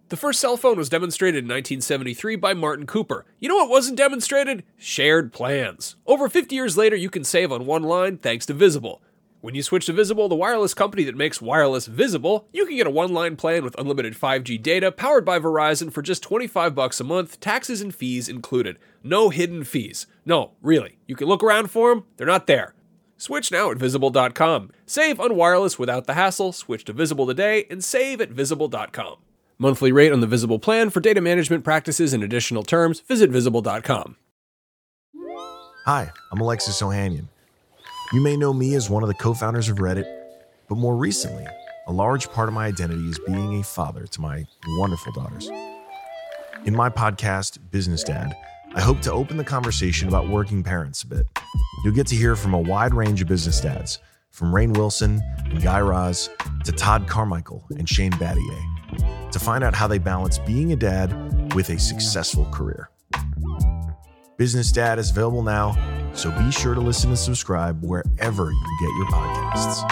The first cell phone was demonstrated in 1973 by Martin Cooper. You know what wasn't demonstrated? Shared plans. Over 50 years later, you can save on one line thanks to Visible. When you switch to Visible, the wireless company that makes wireless visible, you can get a one-line plan with unlimited 5G data powered by Verizon for just $25 a month, taxes and fees included. No hidden fees. No, really. You can look around for them. They're not there. Switch now at Visible.com. Save on wireless without the hassle. Switch to Visible today and save at Visible.com. Monthly rate on the Visible plan for data management practices and additional terms. Visit Visible.com. Hi, I'm Alexis Ohanian. You may know me as one of the co-founders of Reddit, but more recently, a large part of my identity is being a father to my wonderful daughters. In my podcast, Business Dad, I hope to open the conversation about working parents a bit. You'll get to hear from a wide range of business dads, from Rainn Wilson and Guy Raz to Todd Carmichael and Shane Battier, to find out how they balance being a dad with a successful career. Business Dad is available now, so be sure to listen and subscribe wherever you get your podcasts.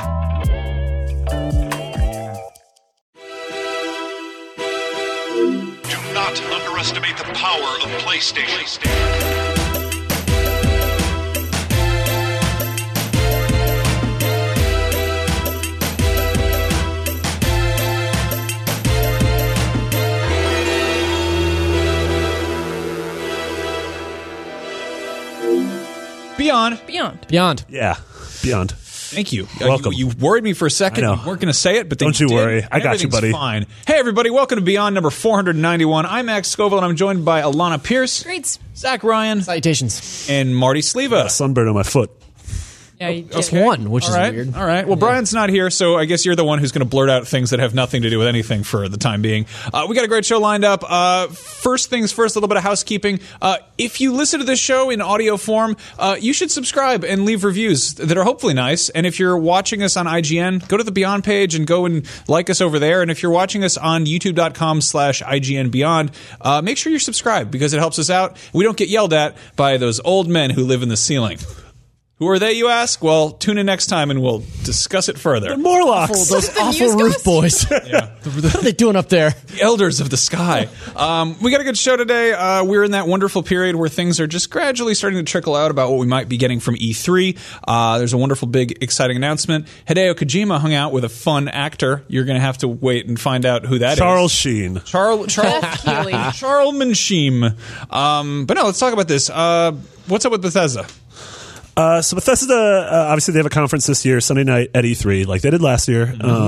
Do not underestimate the power of PlayStation. Beyond. Yeah, Beyond. Thank you. Welcome. You worried me for a second. I know. You weren't going to say it, but then Don't you did. worry. I got you, Everything's buddy. Fine. Hey, everybody. Welcome to Beyond number 491. I'm Max Scoville, and I'm joined by Alana Pierce, Great. Zach Ryan, Salutations. and Marty Sleva. Sunburn on my foot. Yeah, Just one, which is weird. All right. Well, Brian's not here, so I guess you're the one who's going to blurt out things that have nothing to do with anything for the time being. We got a great show lined up. First things first, a little bit of housekeeping. If you listen to this show in audio form, you should subscribe and leave reviews that are hopefully nice. And if you're watching us on IGN, go to the Beyond page and go and like us over there. And if you're watching us on youtube.com/IGN Beyond, make sure you're subscribed because it helps us out. We don't get yelled at by those old men who live in the ceiling. Who are they, you ask? Well, tune in next time and we'll discuss it further. The Morlocks. Those awful roof boys. Yeah. What are they doing up there? The elders of the sky. We got a good show today. We're in that wonderful period where things are just gradually starting to trickle out about what we might be getting from E3. There's a wonderful, big, exciting announcement. Hideo Kojima hung out with a fun actor. You're going to have to wait and find out who that Charles is. Sheen. Charles Healy. Manshim. But no, let's talk about this. What's up with Bethesda? So Bethesda, obviously they have a conference this year, Sunday night at E3, like they did last year.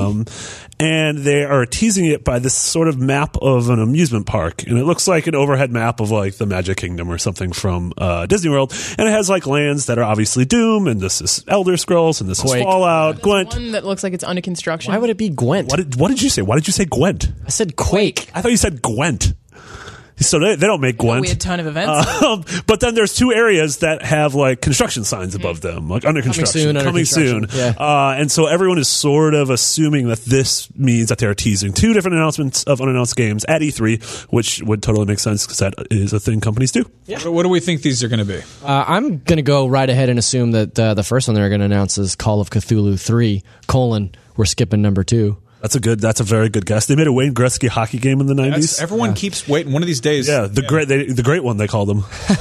And they are teasing it by this sort of map of an amusement park. And it looks like an overhead map of like the Magic Kingdom or something from Disney World. And it has like lands that are obviously Doom, and this is Elder Scrolls, and this Quake. is Fallout, Gwent. One that looks like it's under construction. Why would it be Gwent? What did you say? Why did you say Gwent? I said Quake. I thought you said Gwent. So they don't make Gwent. We had a ton of events. But then there's two areas that have like construction signs above them, like under construction, coming soon. Yeah. And so everyone is sort of assuming that this means that they're teasing two different announcements of unannounced games at E3, which would totally make sense because that is a thing companies do. Yeah. What do we think these are going to be? I'm going to go right ahead and assume that the first one they're going to announce is Call of Cthulhu 3, we're skipping number 2. That's a very good guess. They made a Wayne Gretzky hockey game in the 90s. Everyone keeps waiting. One of these days. Yeah, the great one they called them.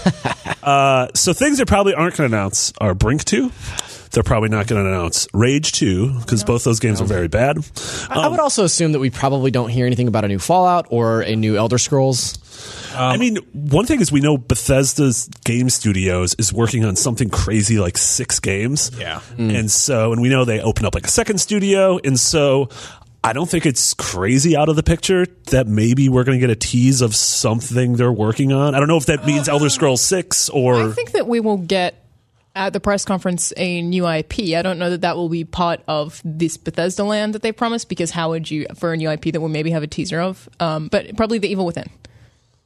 So things they probably aren't going to announce are Brink 2. They're probably not going to announce Rage 2 because both those games are very bad. I would also assume that we probably don't hear anything about a new Fallout or a new Elder Scrolls. I mean, one thing is we know Bethesda's game studios is working on something crazy like 6 games. Yeah. And we know they opened up like a second studio. And so I don't think it's crazy out of the picture that maybe we're going to get a tease of something they're working on. I don't know if that means Elder Scrolls 6 or... I think that we will get at the press conference a new IP. I don't know that will be part of this Bethesda land that they promised, because how would you, for a new IP that we'll maybe have a teaser of, but probably The Evil Within.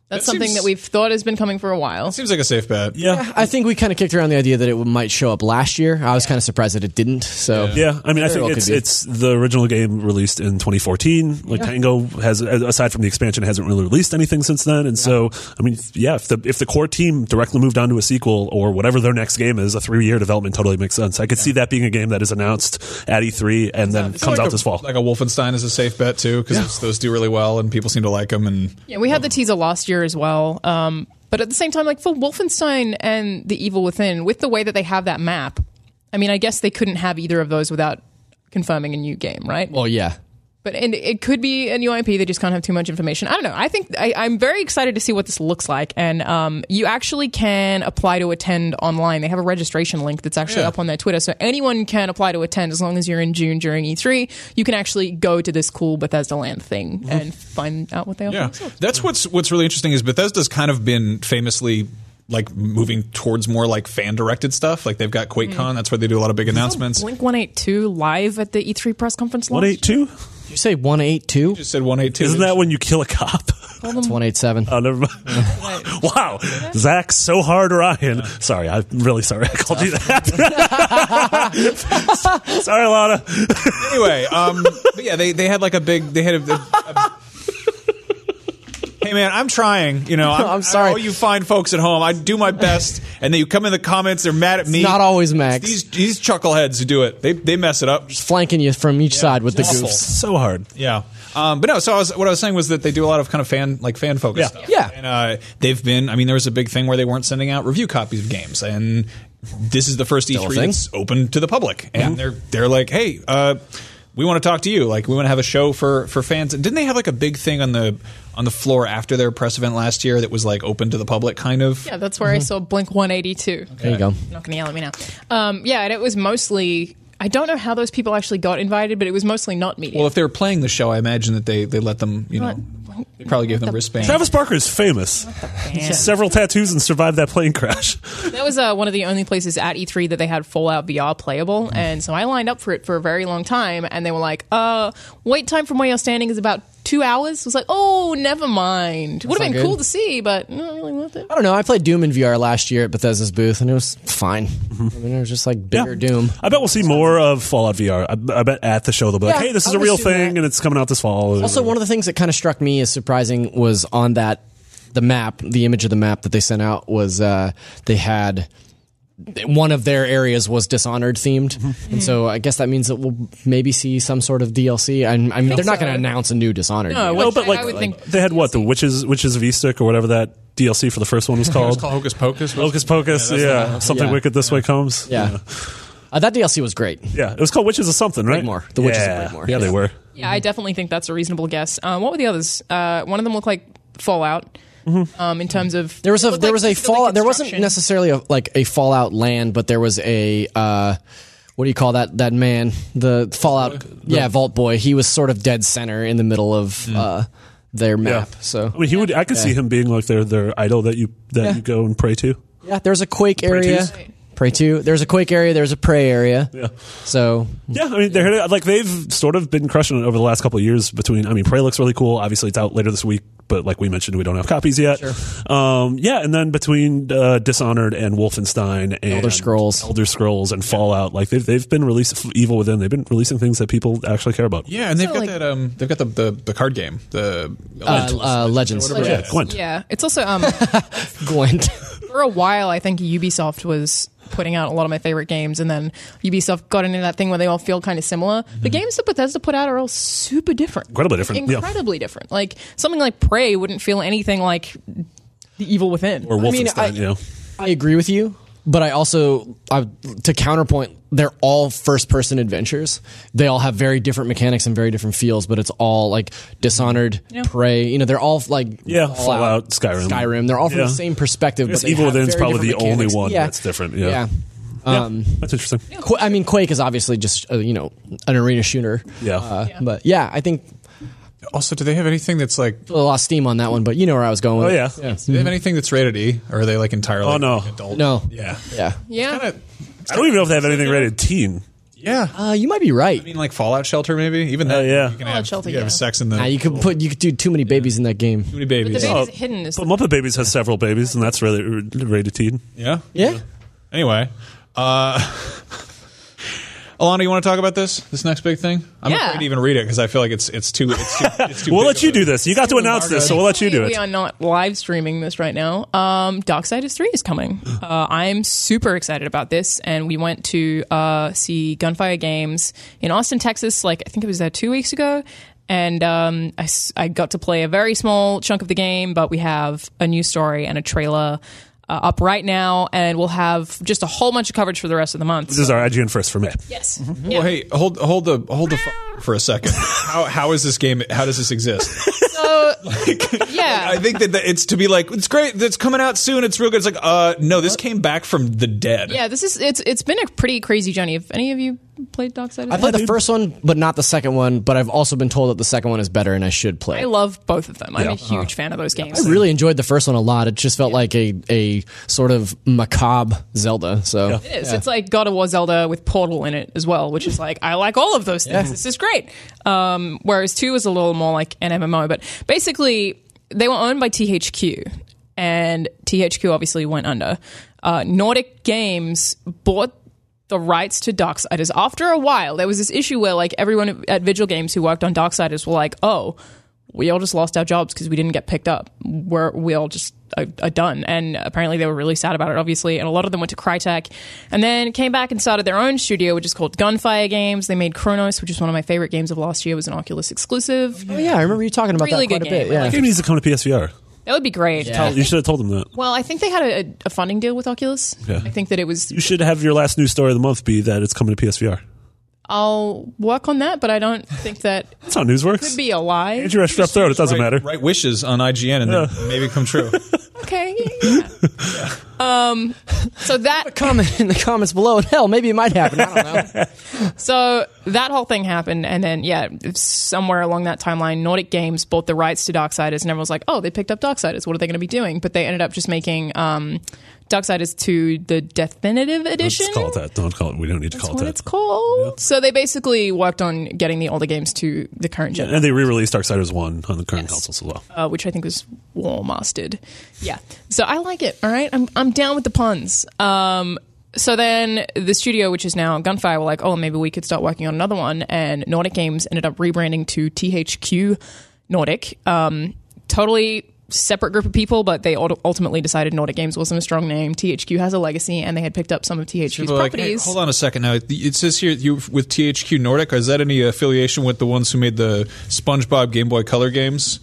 That's That something seems- that we've thought has been coming for a while. Seems like a safe bet. Yeah. I think we kind of kicked around the idea that it might show up last year. I was kind of surprised that it didn't. So Yeah, I mean, I Very well think could be. it's the original game released in 2014. Like Tango has, aside from the expansion, hasn't really released anything since then. And so, I mean, yeah, if the core team directly moved on to a sequel or whatever their next game is, a 3-year development totally makes sense. I could see that being a game that is announced at E3 and then comes out this fall. Like a Wolfenstein is a safe bet too, because those do really well and people seem to like them. And Yeah, we had the teaser last year as well. But at the same time, like for Wolfenstein and The Evil Within, with the way that they have that map, I mean, I guess they couldn't have either of those without confirming a new game, right? well, yeah. But and it could be a new IP. They just can't have too much information. I don't know. I think I'm very excited to see what this looks like. And you actually can apply to attend online. They have a registration link that's actually up on their Twitter. So anyone can apply to attend as long as you're in June during E3. You can actually go to this cool Bethesda Land thing and find out what they yeah, offer. that's what's really interesting is Bethesda's kind of been famously like moving towards more like fan directed stuff. Like they've got QuakeCon. That's where they do a lot of big announcements. Blink 182 live at the E3 press conference. last 182? Did you say 182? Just said 182. Isn't that when you kill a cop? It's 187. Oh, never mind. Wow. Zach, so hard, Ryan. Sorry, I'm really sorry I called you that. Sorry, Lana. Anyway, but yeah, they had like a big. They had a hey man, I'm trying. You know, I'm sorry. All you fine folks at home, I do my best, and then you come in the comments, they're mad at me. Not always, Max. These chuckleheads who do it, they mess it up. Flanking you from each side with the awful. goofs. So hard. Yeah. But no, so what I was saying was that they do a lot of kind of fan focused Yeah. stuff. Yeah. And they've been, I mean, there was a big thing where they weren't sending out review copies of games. And this is the first Still a E3 thing? that's open to the public. And they're like, hey, we want to talk to you. Like, we want to have a show for fans. And didn't they have like a big thing on the floor after their press event last year that was like open to the public, kind of? Yeah, that's where I saw Blink 182. There you go. You're not going to yell at me now. Yeah, and it was mostly. I don't know how those people actually got invited, but it was mostly not media. Well, if they were playing the show, I imagine that they let them, you know, they probably gave them wristbands. Travis Barker is famous. Several tattoos and survived that plane crash. That was one of the only places at E3 that they had Fallout VR playable, and so I lined up for it for a very long time, and they were like, wait time from where you're standing is about 2 hours. I was like, oh, never mind. Would have not been good. cool to see, but not really worth it. I don't know. I played Doom in VR last year at Bethesda's booth, and it was fine. I mean, it was just like bigger Doom. I bet we'll see more of Fallout VR. I bet at the show they'll be like, Yeah, hey, this is I a would real assume thing that. and it's coming out this fall. Also, one of the things that kind of struck me as surprising was on the map, the image of the map that they sent out was they had one of their areas was Dishonored themed, and so I guess that means that we'll maybe see some sort of DLC. I mean, they're not going to announce a new Dishonored. No, game. No, which but I would think they had what, the Witches of Eastwick or whatever that DLC for the first one was It called. was called Hocus Pocus. Hocus Pocus, yeah. Something Yeah. Wicked This Way Comes. Yeah. That DLC was great. Yeah, it was called Witches of something, right? Brigmore. The Witches of yeah. Brigmore. Yeah, they were. Yeah, I definitely think that's a reasonable guess. What were the others? One of them looked like Fallout. In terms of There was a it looked like Fallout. facility There wasn't construction. necessarily a Fallout land, but there was a what do you call that man? The Fallout. Vault Boy. He was sort of dead center in the middle of their map. So I mean, I could see him being like their idol that you go and pray to. yeah, there's a Quake Prey area. twos? Prey 2. There's a Quake area. There's a Prey area. Yeah. So Yeah, I mean, they've sort of been crushing it over the last couple of years. Prey looks really cool. Obviously, it's out later this week, but like we mentioned, we don't have copies yet. Sure. And then between Dishonored and Wolfenstein and Elder Scrolls and Fallout, like they've been releasing Evil Within. They've been releasing things that people actually care about. Yeah, and they've got like- that. They've got the card game, the Legends. or whatever. Yeah, Gwent. Yeah, it's also Gwent. for a while. I think Ubisoft was putting out a lot of my favorite games, and then Ubisoft got into that thing where they all feel kind of similar. The games that Bethesda put out are all super different, Incredibly different. Yeah. incredibly different. Like something like Prey wouldn't feel anything like The Evil Within. Or Wolfenstein, I agree with you, but I also, to counterpoint, they're all first-person adventures. They all have very different mechanics and very different feels, but it's all like Dishonored, Prey. They're all like Fallout, Skyrim. They're all from Yeah. the same perspective. I guess but they Evil have Within's very probably the different only mechanics. one Yeah. that's different. Yeah. That's interesting. Quake is obviously just an arena shooter. Yeah. But yeah, I think Also, do they have anything that's like? a lot of steam on that one. But you know where I was going. Oh with yeah. it. Do they have anything that's rated E, or are they like entirely Oh, no. adult? No. Yeah. Yeah. Yeah, I don't even know if they have anything rated teen. Yeah. You might be right. I mean, like Fallout Shelter, maybe. Even that, yeah. you can Fallout have, Shelter, you can have yeah. sex in the. You could do too many babies in that game. Too many The babies. baby's hidden is But Muppet Babies has several babies, and that's really rated teen. Yeah. Yeah. Anyway, Alana, you want to talk about this next big thing? I'm Yeah. afraid to even read it because I feel like it's too. We'll big let you of a- do this. You got to announce this, so we'll let you do We it. are not live streaming this right now. Darksiders 3 is coming. I'm super excited about this, and we went to see Gunfire Games in Austin, Texas. I think it was there 2 weeks ago. And I got to play a very small chunk of the game, but we have a new story and a trailer up right now, and we'll have just a whole bunch of coverage for the rest of the month. This is our IGN first for May. Yes. Well, hey, hold the for a second. How is this game? How does this exist? So, yeah. I think that it's to be like it's great. It's coming out soon. It's real good. It's like no, this came back from the dead. Yeah, it's been a pretty crazy journey. Have any of you played Darksiders? I played the first one, but not the second one. But I've also been told that the second one is better, and I should play. I love both of them. I'm a huge fan of those games. I really enjoyed the first one a lot. It just felt like a sort of macabre Zelda. So It is. It's like God of War Zelda with Portal in it as well, which is like, I like all of those things. Yeah. This is great. Whereas 2 is a little more like an MMO. But basically, they were owned by THQ, and THQ obviously went under. Nordic Games bought the rights to Darksiders. After a while, there was this issue where like everyone at Vigil Games who worked on Darksiders were like, oh, we all just lost our jobs because we didn't get picked up. We all just are done. And apparently they were really sad about it, obviously. And a lot of them went to Crytek and then came back and started their own studio, which is called Gunfire Games. They made Chronos, which is one of my favorite games of last year. It was an Oculus exclusive. Oh yeah, I remember you talking about Really that quite good a bit. game. Yeah. The game needs to come to PSVR. That would be great. You should have told them that. Well, I think they had a funding deal with Oculus. Yeah. I think that it was... You should have your last news story of the month be that it's coming to PSVR. I'll work on that, but I don't think that That's how news works. could be a lie. Andrew has strep throat. It doesn't matter. Write wishes on IGN and then maybe come true. Okay. Yeah. So that... Comment in the comments below, and hell, maybe it might happen. I don't know. So that whole thing happened, and then somewhere along that timeline, Nordic Games bought the rights to Darksiders, and everyone was like, "Oh, they picked up Darksiders. What are they going to be doing?" But they ended up just making Darksiders 2 the Definitive Edition. Let's call it that. Don't call it. We don't need to That's call it what that. it's called. So they basically worked on getting the older games to the current gen, And they re-released Darksiders 1 on the current consoles as well. which I think was War Mastered. Yeah. So I like it. All right. I'm down with the puns. So then the studio, which is now Gunfire, were like, oh, maybe we could start working on another one. And Nordic Games ended up rebranding to THQ Nordic. Totally separate group of people, but they ultimately decided Nordic Games wasn't a strong name. THQ has a legacy, and they had picked up some of THQ's People are like, properties. hey, hold on a second now. It says here you with THQ Nordic. Is that any affiliation with the ones who made the SpongeBob Game Boy Color games?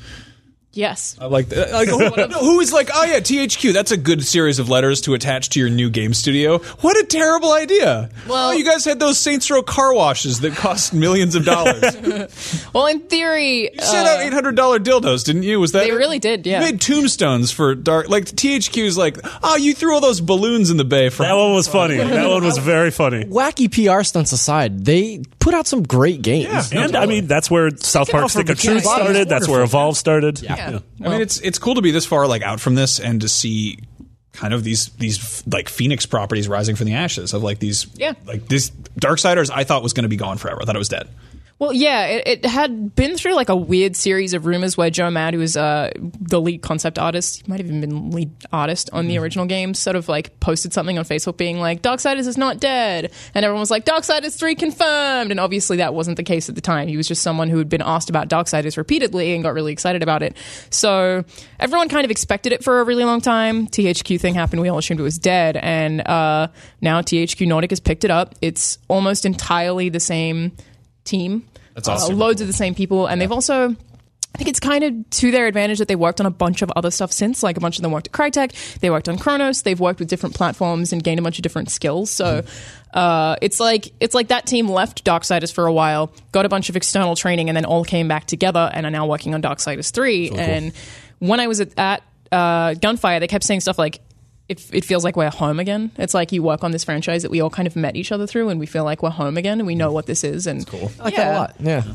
Yes. I like that. Who is like, oh yeah, THQ. That's a good series of letters to attach to your new game studio. What a terrible idea. Well- you guys had those Saints Row car washes that cost millions of dollars. You Well, in theory, sent out $800 dildos, didn't you? Was that they it? really did, yeah. You made tombstones for dark. Like THQ's like, oh, you threw all those balloons in the bay for That one was funny. That one was very funny. Wacky PR stunts aside, they put out some great games. Yeah. And I mean, that's where South Park Stick of Truth Yeah, started. That's where Evolve started. Yeah. I mean, it's cool to be this far like out from this and to see kind of these like Phoenix properties rising from the ashes of like these like this Darksiders I thought was going to be gone forever. I thought it was dead. Well, yeah, it had been through like a weird series of rumors where Joe Mad, who was the lead concept artist, he might have even been lead artist on the original game, sort of like posted something on Facebook being like, Darksiders is not dead. And everyone was like, Darksiders 3 confirmed. And obviously that wasn't the case at the time. He was just someone who had been asked about Darksiders repeatedly and got really excited about it. So everyone kind of expected it for a really long time. THQ thing happened. We all assumed it was dead. And now THQ Nordic has picked it up. It's almost entirely the same team. That's awesome. Loads of the same people, and they've also, I think it's kind of to their advantage that they worked on a bunch of other stuff since. Like a bunch of them worked at Crytek, they worked on Chronos, they've worked with different platforms and gained a bunch of different skills. So it's like that team left Darksiders for a while, got a bunch of external training, and then all came back together and are now working on Darksiders 3. So and when I was at Gunfire, they kept saying stuff like, it feels like we're home again. It's like you work on this franchise that we all kind of met each other through, and we feel like we're home again, and we know what this is. And cool. I like that a lot. Yeah.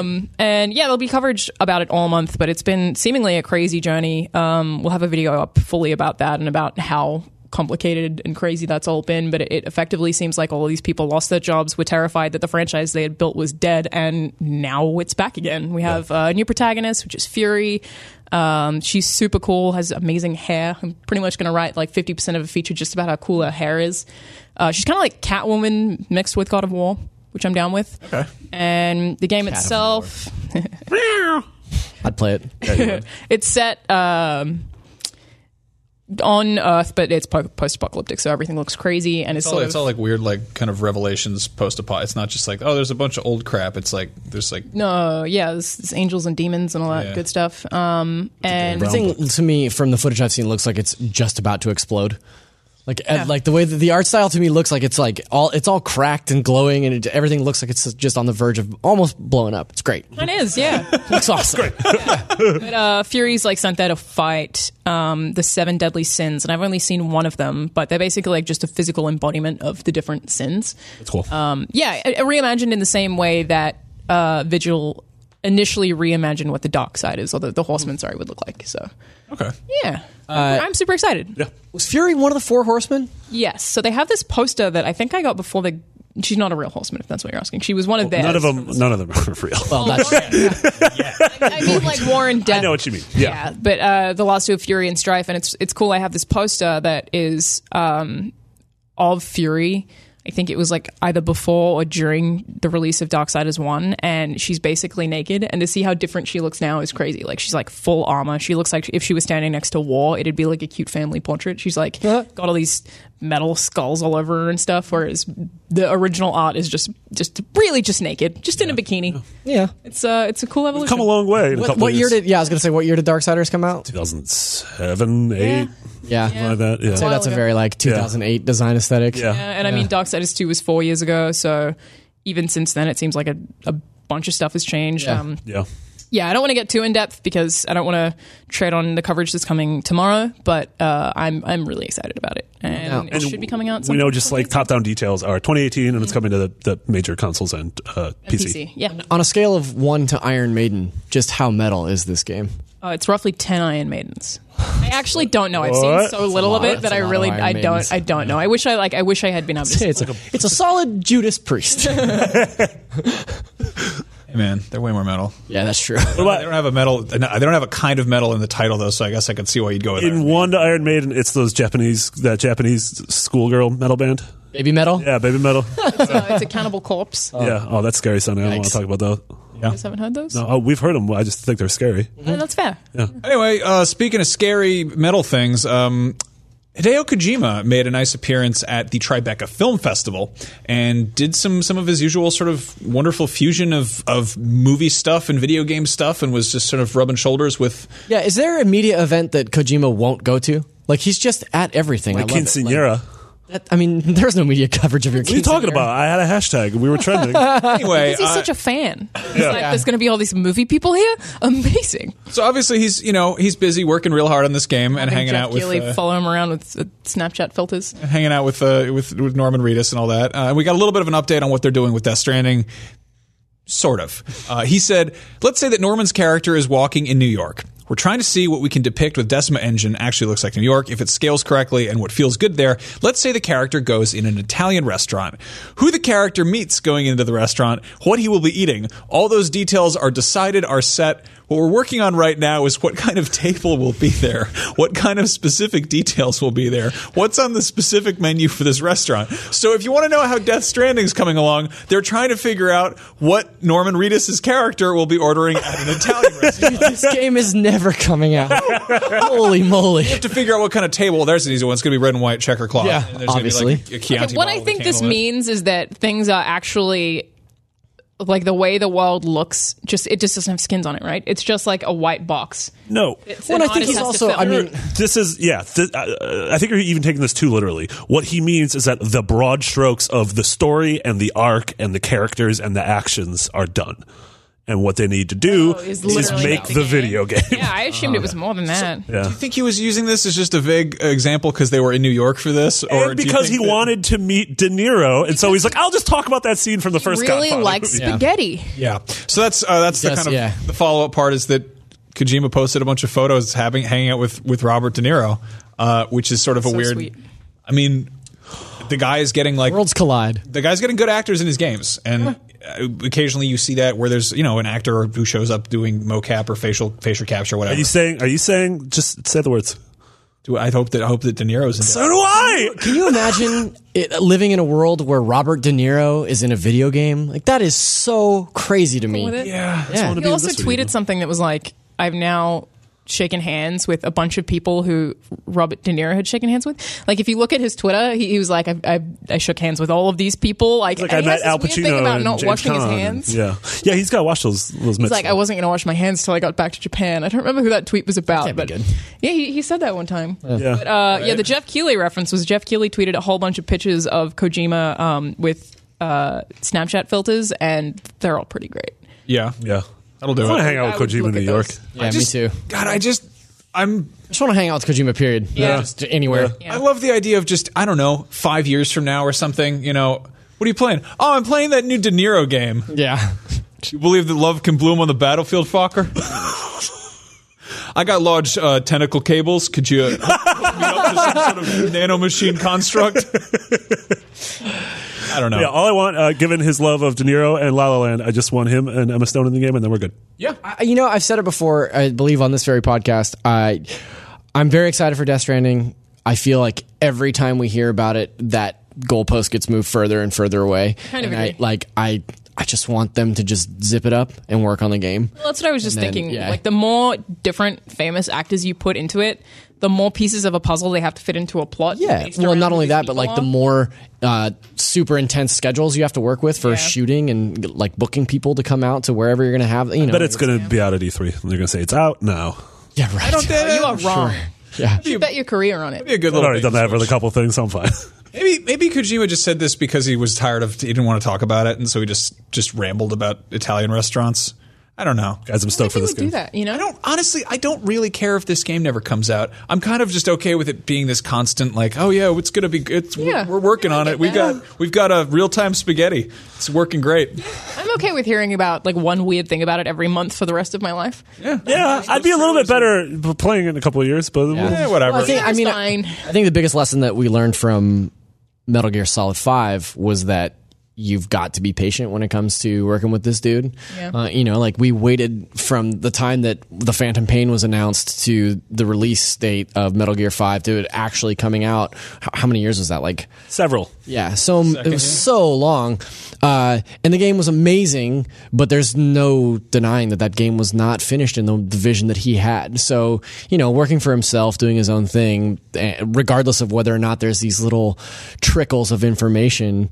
and yeah, there'll be coverage about it all month, but it's been seemingly a crazy journey. We'll have a video up fully about that and about how complicated and crazy that's all been, but it effectively seems like all of these people lost their jobs, were terrified that the franchise they had built was dead, and now it's back again. We have a new protagonist, which is Fury. She's super cool, has amazing hair. I'm pretty much going to write like 50% of a feature just about how cool her hair is. She's kind of like Catwoman mixed with God of War, which I'm down with. Okay. And the game itself... I'd play it. It's set on Earth, but it's post-apocalyptic, so everything looks crazy, and it's all like weird, like kind of Revelations post-apo. It's not just like, oh, there's a bunch of old crap. It's like there's like there's angels and demons and all that good stuff. And Everything to me from the footage I've seen looks like it's just about to explode. Like the way that the art style to me looks like it's all cracked and glowing, and everything looks like it's just on the verge of almost blowing up. It's great. It is, yeah. Looks awesome. But Fury's like sent there to fight the 7 deadly sins, and I've only seen one of them, but they're basically like just a physical embodiment of the different sins. That's cool. Reimagined in the same way that Vigil initially reimagined what the dark side is, or the horseman, would look like. So, okay, yeah. I'm super excited. Yeah. Was Fury one of the 4 horsemen? Yes. So they have this poster that I think I got before the. She's not a real horseman, if that's what you're asking. She was one of theirs. None of them are real. Well, that's I mean, like War and Death. I know what you mean. Yeah. But the last two of Fury and Strife, and it's cool. I have this poster that is of Fury. I think it was like either before or during the release of Darksiders 1, and she's basically naked, and to see how different she looks now is crazy. Like, she's like full armor. She looks like if she was standing next to War, it'd be like a cute family portrait. She's like got all these metal skulls all over her and stuff, whereas the original art is just really just naked, just in a bikini. Yeah. It's a cool evolution. It's come a long way in a couple What of year years. I was going to say, what year did Darksiders come out? 2007, 8, Yeah. something like that. Yeah. I'd say that's a very like 2008 design aesthetic. Yeah. And I mean, Darksiders 2 was 4 years ago, so even since then, it seems like a bunch of stuff has changed. Yeah. Yeah, I don't want to get too in depth because I don't want to tread on the coverage that's coming tomorrow, but I'm really excited about it, and it should be coming out. We know just like top down details are 2018, and it's coming to the major consoles and PC. Yeah, On a scale of 1 to Iron Maiden, just how metal is this game? it's roughly 10 Iron Maidens. I actually don't know. I've seen so little of it that I really I don't know. I wish I had been able to. It's a solid Judas Priest. Hey man, they're way more metal. Yeah, that's true. They don't have a metal. They don't have a kind of metal in the title though, so I guess I could see why you'd go with that. In 1 to Iron Maiden, it's that Japanese schoolgirl metal band. Baby metal? Yeah, Baby Metal. It's a Cannibal Corpse. Yeah. Oh, that's scary sounding. I don't want to talk about that. You guys haven't heard those? No, we've heard them. I just think they're scary. That's fair. Yeah. Anyway, speaking of scary metal things, Hideo Kojima made a nice appearance at the Tribeca Film Festival and did some of his usual sort of wonderful fusion of movie stuff and video game stuff, and was just sort of rubbing shoulders with. Yeah, is there a media event that Kojima won't go to? Like, he's just at everything. Like I love it. Quinceañera. I mean, there's no media coverage of your What are you talking about? I had a hashtag. We were trending. Anyway, Because he's such a fan. He's like, there's going to be all these movie people here? Amazing. so obviously he's busy working real hard on this game and hanging Jeff out with Keighley follow him around with Snapchat filters. hanging out with Norman Reedus and all that. And we got a little bit of an update on what they're doing with Death Stranding. Sort of. He said, let's say that Norman's character is walking in New York. We're trying to see what we can depict with Decima Engine actually looks like New York, if it scales correctly and what feels good there. Let's say the character goes in an Italian restaurant. Who the character meets going into the restaurant, what he will be eating, all those details are decided, are set. What we're working on right now is what kind of table will be there, what kind of specific details will be there, what's on the specific menu for this restaurant. So if you want to know how Death Stranding's coming along, they're trying to figure out what Norman Reedus' character will be ordering at an Italian restaurant. This game is never coming out. Holy moly. You have to figure out what kind of table. Well, there's an easy one. It's going to be red and white checker cloth. Yeah, and there's obviously. Gonna be like a Chianti What bottle I with think a this candle in it. means is that things are actually like the way the world looks. It just doesn't have skins on it, right? It's just like a white box. No. Well, I think he's also, I mean, This is, I think you're even taking this too literally. What he means is that the broad strokes of the story and the arc and the characters and the actions are done. And what they need to do is make the video game. Yeah, I assumed it was more than that. Do you think he was using this as just a vague example because they were in New York for this? Or And because he wanted to meet De Niro, and so he's like, I'll just talk about that scene from the first Really Godfather likes movie. spaghetti. Yeah. So that's the Yes, kind of the follow-up part is that Kojima posted a bunch of photos hanging out with Robert De Niro, which is sort of a So weird... sweet. I mean, the guy is getting like Worlds collide. the guy's getting good actors in his games, and occasionally you see that where there's an actor who shows up doing mocap or facial capture, whatever. Are you saying? Just say the words. I hope that De Niro's in So do I. Can you imagine living in a world where Robert De Niro is in a video game? Like, that is so crazy to me. With it? Yeah. Yeah. He also tweeted something that was like, I've now shaken hands with a bunch of people who Robert De Niro had shaken hands with. Like, if you look at his Twitter, he was like, I shook hands with all of these people. Like I met Al Thing Pacino about and not James washing his Caan. hands. Yeah, he's got to wash those mitts. He's like, I wasn't going to wash my hands till I got back to Japan. I don't remember who that tweet was about, Can't be but good. yeah, he said that one time. Yeah. But, the Jeff Keighley reference was Jeff Keighley tweeted a whole bunch of pictures of Kojima with Snapchat filters, and they're all pretty great. Yeah. That'll do I want to it. hang out I with would Kojima in look New at York. those. Yeah, me too. God, I just want to hang out with Kojima, period. Yeah. Just anywhere. Yeah. I love the idea of just, I don't know, 5 years from now or something, what are you playing? Oh, I'm playing that new De Niro game. Yeah. You believe that love can bloom on the battlefield, Fokker? I got large tentacle cables. Could you hook me up to some sort of nanomachine construct? I don't know. Yeah, all I want, given his love of De Niro and La La Land, I just want him and Emma Stone in the game, and then we're good. Yeah. I've said it before, I believe on this very podcast, I'm very excited for Death Stranding. I feel like every time we hear about it, that goalpost gets moved further and further away. Kind of and agree. I just want them to just zip it up and work on the game. Well, that's what I was just And then, thinking. yeah. Like, the more different famous actors you put into it, the more pieces of a puzzle they have to fit into a plot. Yeah, based well, around not who only these that, but people like the are. more super intense schedules you have to work with for Yeah. shooting and like booking people to come out to wherever you're going to have. But it's going to be out at E3. They're going to say it's out now. yeah, right. You are wrong. Yeah. You bet your career on it. Be a good I've little already done bait that switch. with a couple of things, so I'm fine. Maybe Kojima just said this because he was tired of. He didn't want to talk about it, and so he just rambled about Italian restaurants. I don't know. Guys, I'm stoked for He this would game. do that, I don't really care if this game never comes out. I'm kind of just okay with it being this constant, like, oh yeah, it's gonna be. Yeah. We're working on it. Yeah. We've got a real time spaghetti. It's working great. I'm okay with hearing about like one weird thing about it every month for the rest of my life. Yeah, I'd be a little bit better playing it in a couple of years, but Yeah, whatever. Well, I It's fine. think the biggest lesson that we learned from Metal Gear Solid 5 was that you've got to be patient when it comes to working with this dude. Yeah. Like we waited from the time that the Phantom Pain was announced to the release date of Metal Gear 5 to it actually coming out. How many years was that? Like several. Yeah, so it was so long, and the game was amazing. But there's no denying that game was not finished in the vision that he had. So working for himself, doing his own thing, regardless of whether or not there's these little trickles of information,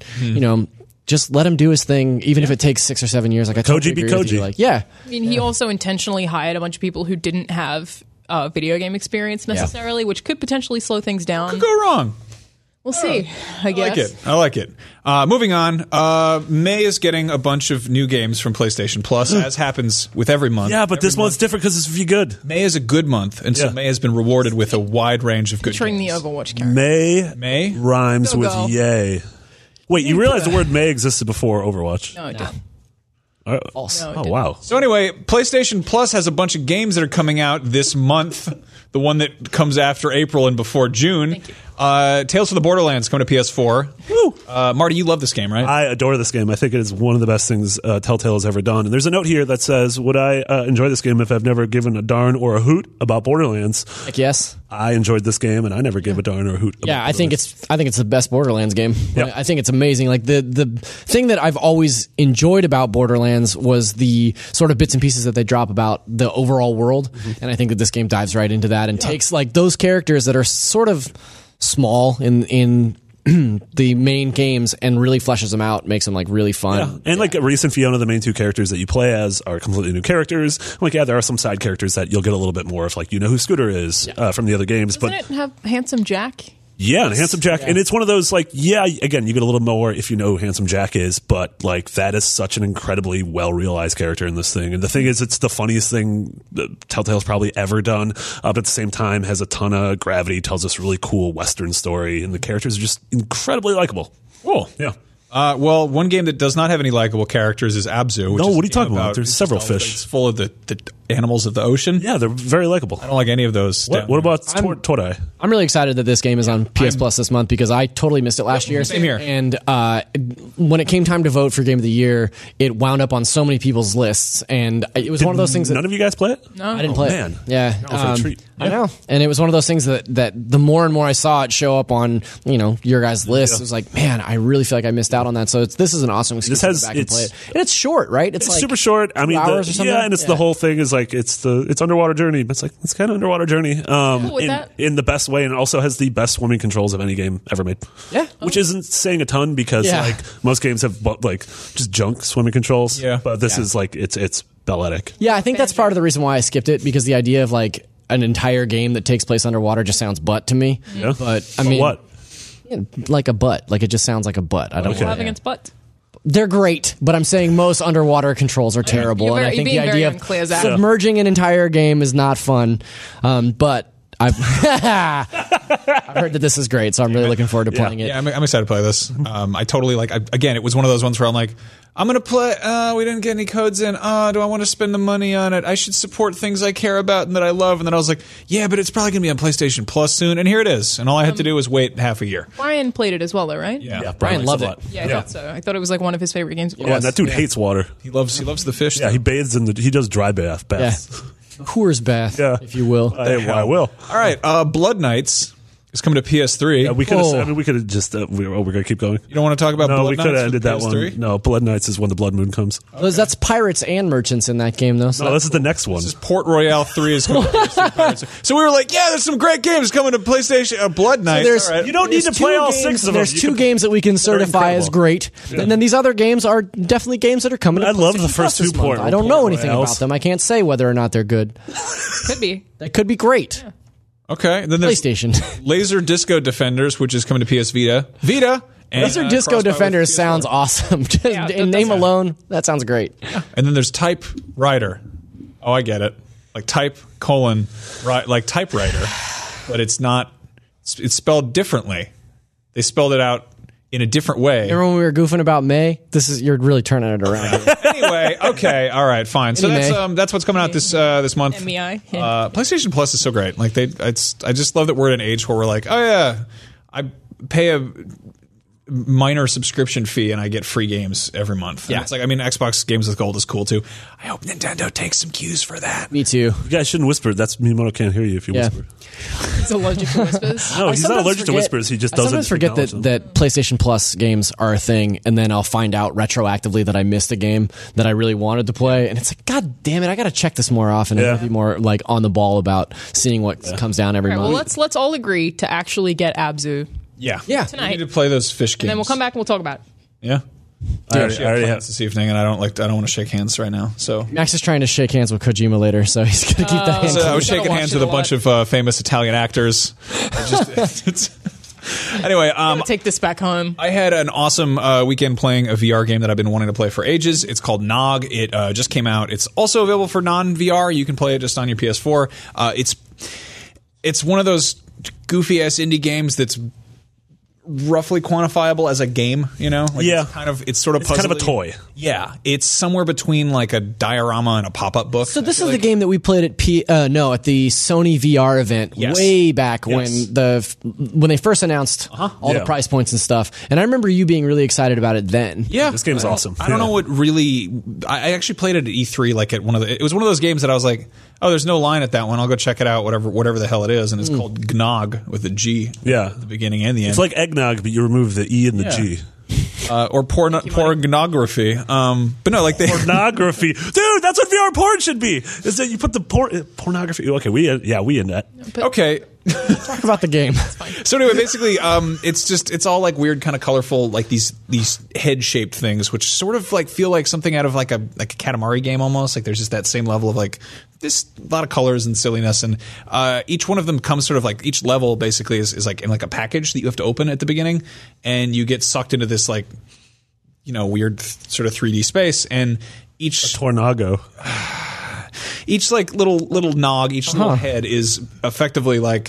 just let him do his thing, even if it takes 6 or 7 years. Like I totally Koji be agree with you. Koji. Like, yeah, I mean, he also intentionally hired a bunch of people who didn't have video game experience necessarily, which could potentially slow things down. Could go wrong. We'll see, I guess. I like it. Moving on. May is getting a bunch of new games from PlayStation Plus, as happens with every month. Yeah, but this month's different because it's really good. May is a good month, and so Yeah. May has been rewarded with a wide range of good Featuring the games. Overwatch character. May rhymes Go, with go. yay. Wait, you realize the word May existed before Overwatch? No, it didn't. false. No, it Oh, didn't. wow. So anyway, PlayStation Plus has a bunch of games that are coming out this month. The one that comes after April and before June. Tales from the Borderlands coming to PS4. Woo. Marty, you love this game, right? I adore this game. I think it is one of the best things Telltale has ever done. And there's a note here that says, would I enjoy this game if I've never given a darn or a hoot about Borderlands? Like, yes. I enjoyed this game, and I never gave a darn or a hoot about Yeah, I think Borderlands. it's the best Borderlands game. Yep. I think it's amazing. Like the thing that I've always enjoyed about Borderlands was the sort of bits and pieces that they drop about the overall world, and I think that this game dives right into that and takes like those characters that are sort of small in the main games and really fleshes them out, makes them like really fun. And like Reese and Fiona, the main two characters that you play as, are completely new characters. Like, there are some side characters that you'll get a little bit more of, like, who Scooter is from the other games. Doesn't But it have Handsome Jack? yeah, and Handsome Jack. And it's one of those, like, again, you get a little more if you know who Handsome Jack is, but like that is such an incredibly well-realized character in this thing. And the thing is, it's the funniest thing that Telltale's probably ever done, but at the same time has a ton of gravity, tells this really cool Western story, and the characters are just incredibly likable. Cool. Yeah. Well, one game that does not have any likable characters is Abzu. Which No, is what are you a game talking about? There's several fish. It's full of the animals of the ocean. Yeah, they're very likable. I don't like any of those. What about Todai? I'm really excited that this game is on PS Plus this month because I totally missed it last year. Same here. And when it came time to vote for Game of the Year, it wound up on so many people's lists, and it was one of those things that None of you guys play it? No. I didn't play man. it. Yeah, Oh, for a treat. I know, and it was one of those things that the more and more I saw it show up on your guys' list, it was like, man, I really feel like I missed out on that. So this is an awesome excuse to go back and play it, and it's short, right? It's like super short. I mean, 2 hours or something. and it's the whole thing is like it's underwater journey. But it's like it's kind of underwater journey with that. in the best way, and it also has the best swimming controls of any game ever made. Yeah. which isn't saying a ton because like most games have like just junk swimming controls. Yeah, but this is like it's balletic. Yeah, I think that's part of the reason why I skipped it because the idea of like an entire game that takes place underwater just sounds butt to me. Yeah, but I mean, what? Yeah, like a butt. Like it just sounds like a butt. I don't know. Having its butt. They're great, but I'm saying most underwater controls are terrible, You're and I think the being very idea of unclear, Zach. submerging an entire game is not fun. But I've heard that this is great, so I'm really looking forward to playing it. Yeah, I'm excited to play this. I totally again, it was one of those ones where I'm like, I'm going to play, we didn't get any codes in. Do I want to spend the money on it? I should support things I care about and that I love. And then I was like, yeah, but it's probably going to be on PlayStation Plus soon. And here it is. And all I had to do was wait half a year. Brian played it as well, though, right? Yeah. Brian loved it. Yeah, I thought so. I thought it was like one of his favorite games. Yeah, that dude hates water. He loves the fish. Yeah, he bathes he does dry baths. Coors bath, if you will. I will. All right, Blood Knights is coming to PS3. Yeah, we could. I mean, we could have just. We're gonna keep going. You don't want to talk about No, Blood we Knights? could have ended that PS3? one. No, Blood Knights is when the blood moon comes. That's pirates and merchants in that game, though. So No, this is the next one. This is Port Royale 3 is coming to PS3 Pirates. So we were like, yeah, there's some great games coming to PlayStation. Blood Knights. there's- All right. You don't need to There's play two all games- 6 of them. There's You two can- games that we can certify as incredible. great, and then these other games are definitely games that are coming. To I love PlayStation the first Plus this two month. Port- I don't know Port anything Royales. about them. I can't say whether or not they're good. Could be. That could be great. Okay. Then there's PlayStation. Laser Disco Defenders, which is coming to PS Vita. And, Laser Disco cross-buy with Defenders PS4. sounds awesome. Just Yeah, in name alone, that sounds great. And then there's Type Writer. Oh, I get it. Like like typewriter, but it's not. It's spelled differently. They spelled it out in a different way. Remember when we were goofing about May? You're really turning it around. Here. Anyway, okay, all right, fine. So Anyway. that's what's coming out this month. MEI. PlayStation Plus is so great. Like I just love that we're at an age where we're like, oh yeah, I pay a minor subscription fee and I get free games every month. And it's like, I mean, Xbox Games with Gold is cool too. I hope Nintendo takes some cues for that. Me too. You guys shouldn't whisper. That's Miyamoto can't hear you if you Yeah. whisper. He's allergic to whispers. No, he's not sometimes allergic to forget- whispers. He just I doesn't. sometimes forget acknowledge them. that PlayStation Plus games are a thing, and then I'll find out retroactively that I missed a game that I really wanted to play, and it's like, God damn it, I got to check this more often and be more like on the ball about seeing what comes down every All right, month. well, let's all agree to actually get Abzu, Yeah, Yeah. We need to play those fish games, and then we'll come back and we'll talk about it. Yeah. I already have. This evening, and I don't want to shake hands right now. So Max is trying to shake hands with Kojima later, so he's going to keep that hand. So I was Gotta shaking watch hands it with a a bunch of famous Italian actors. Anyway, Take this back home. I had an awesome weekend playing a VR game that I've been wanting to play for ages. It's called Nog. It just came out. It's also available for non-VR. You can play it just on your PS4. It's one of those goofy ass indie games that's roughly quantifiable as a game, you know? Like Yeah. it's sort of It's kind of a puzzly. toy. Yeah. It's somewhere between like a diorama and a pop-up book. So this is the game that we played at at the Sony VR event Yes. way back Yes. when they first announced all the Yeah. price points and stuff. And I remember you being really excited about it then. Yeah, This game's awesome. I don't know what really. I actually played it at E3. Like at it was one of those games that I was like, oh, there's no line at that one. I'll go check it out. Whatever the hell it is, and it's called Gnog with a G. Yeah. at the beginning and the end. It's like eggnog, but you remove the E and the G. or pornography. But no, like they. Pornography, dude. That's what VR porn should be. Is that you put the pornography? Okay, we in that. Okay. Talk about the game. So anyway, basically, it's all like weird, kind of colorful, like these head shaped things, which sort of like feel like something out of like a Katamari game almost. Like there's just that same level of like this a lot of colors and silliness, and each one of them comes sort of like each level basically is like in like a package that you have to open at the beginning, and you get sucked into this like weird sort of 3D space, and each Tornago. each like little nog, each little head is effectively like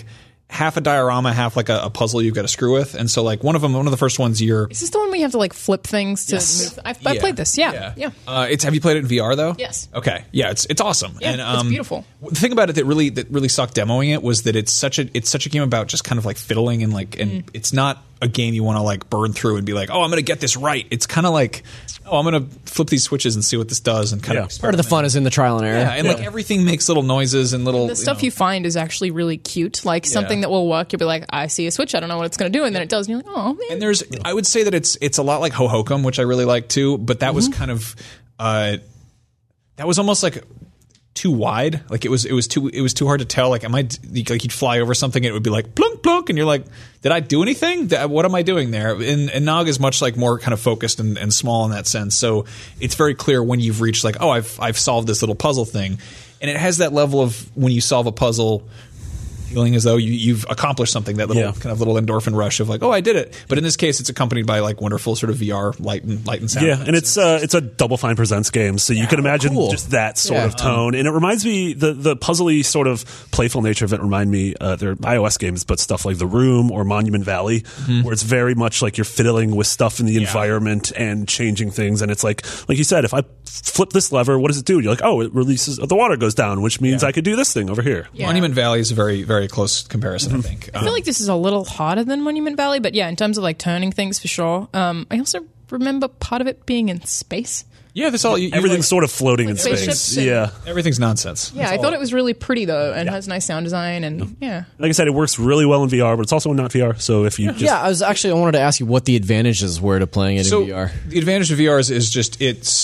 half a diorama, half like a puzzle you've got to screw with. And so like one of the first ones you're. Is this the one where you have to like flip things to move? I played this. Yeah. Have you played it in VR though? Yes. Okay. Yeah. It's awesome. Yeah, and, it's beautiful. The thing about it that really sucked demoing it was that it's such a game about just kind of like fiddling and it's not a game you want to like burn through and be like, oh, I'm going to get this right. It's kind of like, oh, I'm going to flip these switches and see what this does and kind of part of the fun is in the trial and error. Yeah, and like everything makes little noises and little The stuff you find is actually really cute. Like something that will work. You'll be like, I see a switch. I don't know what it's going to do, and then it does, and you're like, oh man. And I would say that it's a lot like Hohokum, which I really like too. But that was kind of that was almost like too wide. Like it was too hard to tell. Like like you'd fly over something and it would be like plunk plunk, and you're like, did I do anything? What am I doing there? And Nog is much like more kind of focused and small in that sense. So it's very clear when you've reached like, oh, I've solved this little puzzle thing, and it has that level of when you solve a puzzle, feeling as though you've accomplished something, that little kind of little endorphin rush of like, oh, I did it. But in this case, it's accompanied by like wonderful sort of VR light and sound. Yeah, and it's a Double Fine Presents game, so you can imagine just that sort of tone. And it reminds me, the puzzly sort of playful nature of it remind me, they're iOS games, but stuff like The Room or Monument Valley, where it's very much like you're fiddling with stuff in the environment and changing things. And it's like you said, if I flip this lever, what does it do? You're like, oh, it releases, the water goes down, which means I could do this thing over here. Yeah. Monument Valley is a very, very close comparison, I think. I feel like this is a little harder than Monument Valley, but yeah, in terms of like turning things for sure. I also remember part of it being in space. Yeah, that's all. Everything's sort of floating in spaceships space. and- Yeah. Everything's nonsense. Yeah, I thought it was really pretty though, and has nice sound design, and Like I said, it works really well in VR, but it's also not VR. So if you just I wanted to ask you what the advantages were to playing it in VR. The advantage of VR is just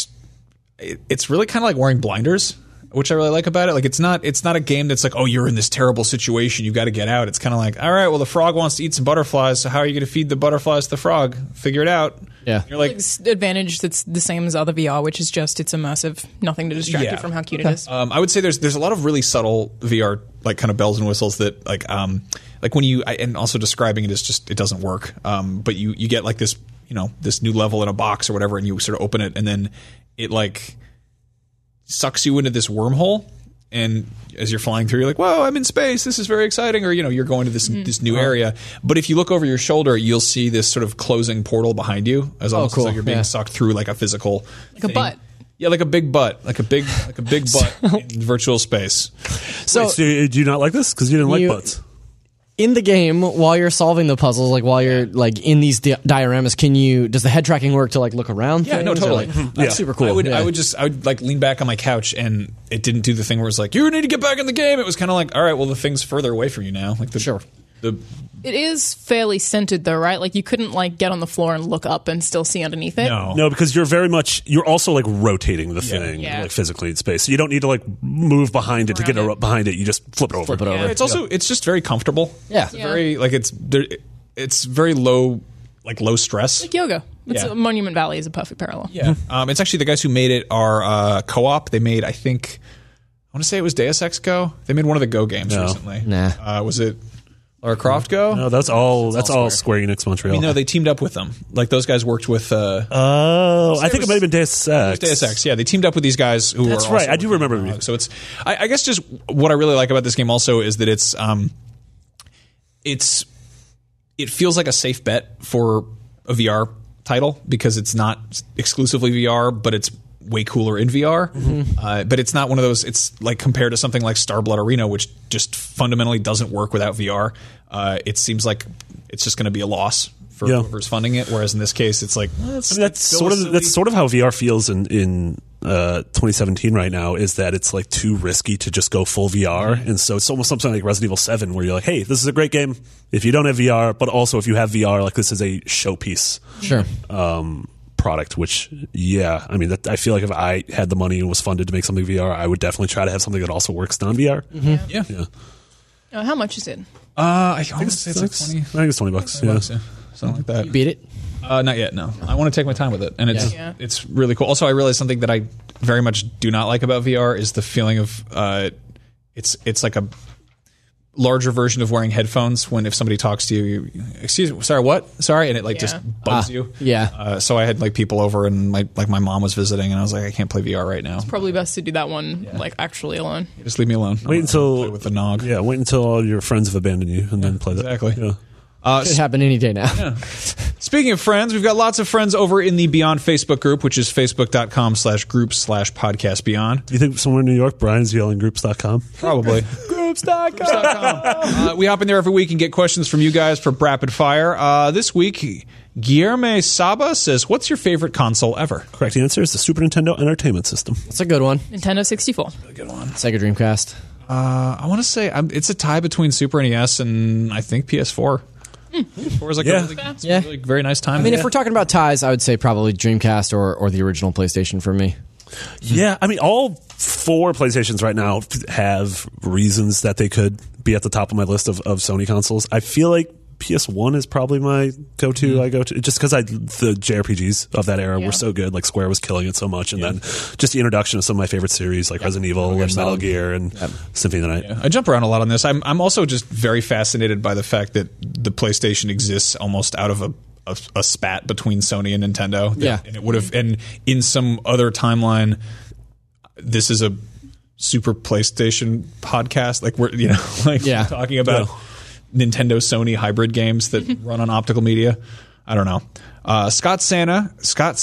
it's really kind of like wearing blinders, which I really like about it. Like it's not a game that's like, oh, you're in this terrible situation, you've got to get out. It's kind of like, all right, well, the frog wants to eat some butterflies, so how are you going to feed the butterflies to the frog? Figure it out. Yeah. You're like this advantage that's the same as other VR, which is just it's immersive, nothing to distract you from how cute it is. I would say there's a lot of really subtle VR like kind of bells and whistles that like when you and also describing it is just it doesn't work. But you get like this this new level in a box or whatever, and you sort of open it, and then it like sucks you into this wormhole, and as you're flying through, you're like, whoa, I'm in space, this is very exciting, or you're going to this new area. But if you look over your shoulder, you'll see this sort of closing portal behind you, as almost as though you're being sucked through like a physical Like a butt. Yeah, like a big butt, like a big butt in virtual space. So do you not like this because you didn't like butts? in the game, while you're solving the puzzles, like while you're like in these dioramas, does the head tracking work to like look around? Yeah, no, totally. That's super cool. I would like lean back on my couch, and it didn't do the thing where it's like, you need to get back in the game. It was kind of like, all right, well, the thing's further away from you now. Like it is fairly centered though, right? Like you couldn't like get on the floor and look up and still see underneath it. No, because you're also like rotating the thing like physically in space. So you don't need to like move behind it to get behind it. You just flip it over. Yeah, it's just very comfortable. Yeah. It's very like it's very low stress. Like yoga. Monument Valley is a perfect parallel. Yeah. It's actually the guys who made it are co-op. They made, I want to say it was Deus Ex Go. They made one of the Go games recently. Nah. Was it Lara Croft Go? No, that's all Square Enix Montreal. No, they teamed up with them. Like those guys worked with. I think it might have been Deus Ex. Deus Ex, yeah. They teamed up with these guys who. That's were right. I do remember. So it's. I guess just what I really like about this game also is that it feels like a safe bet for a VR title because it's not exclusively VR, but it's way cooler in VR. Mm-hmm. But it's not one of those. It's like compared to something like Starblood Arena, which just fundamentally doesn't work without VR. It seems like it's just going to be a loss for whoever's funding it. Whereas in this case, it's like that's sort of how VR feels in 2017 right now. Is that it's like too risky to just go full VR, and so it's almost something like Resident Evil 7, where you're like, hey, this is a great game if you don't have VR, but also if you have VR, like this is a showpiece. Sure. Product, which I feel like if I had the money and was funded to make something VR, I would definitely try to have something that also works non VR. Yeah. How much is it? I think it's like 20. I think it's $20. Yeah, something like that. You beat it? Not yet. No, I want to take my time with it, and it's really cool. Also, I realized something that I very much do not like about VR is the feeling of it's like larger version of wearing headphones when if somebody talks to you, excuse me, sorry, what? Sorry, and it like just bugs you. Yeah. So I had like people over and my mom was visiting and I was like, I can't play VR right now. Probably best to do that one like actually alone. Just leave me alone. Wait until play with the Nog. Yeah, wait until all your friends have abandoned you and then play that. Exactly. Yeah. Could happen any day now. Yeah. Speaking of friends, we've got lots of friends over in the Beyond Facebook group, which is facebook.com/groups/podcastbeyond. Do you think somewhere in New York, Brian's yelling groups.com? Probably. Groups.com. We hop in there every week and get questions from you guys for Rapid Fire. This week, Guillermo Saba says, what's your favorite console ever? Correct answer is the Super Nintendo Entertainment System. That's a good one. Nintendo 64. Good one. Sega Dreamcast. I want to say it's a tie between Super NES and I think PS4. PS4 is like a really very nice time. I mean, if we're talking about ties, I would say probably Dreamcast or the original PlayStation for me. Yeah, I mean, all 4 PlayStations right now have reasons that they could be at the top of my list of Sony consoles. I feel like PS1 is probably my go-to. I go to just because the JRPGs of that era were so good. Like Square was killing it so much, and then just the introduction of some of my favorite series like Resident Evil and Metal Gear and Symphony of the Night. Yeah. I jump around a lot on this. I'm also just very fascinated by the fact that the PlayStation exists almost out of a spat between Sony and Nintendo. And it would have, and in some other timeline, this is a super PlayStation podcast. Like we're talking about Nintendo Sony hybrid games that run on optical media. I don't know. Scott Hanna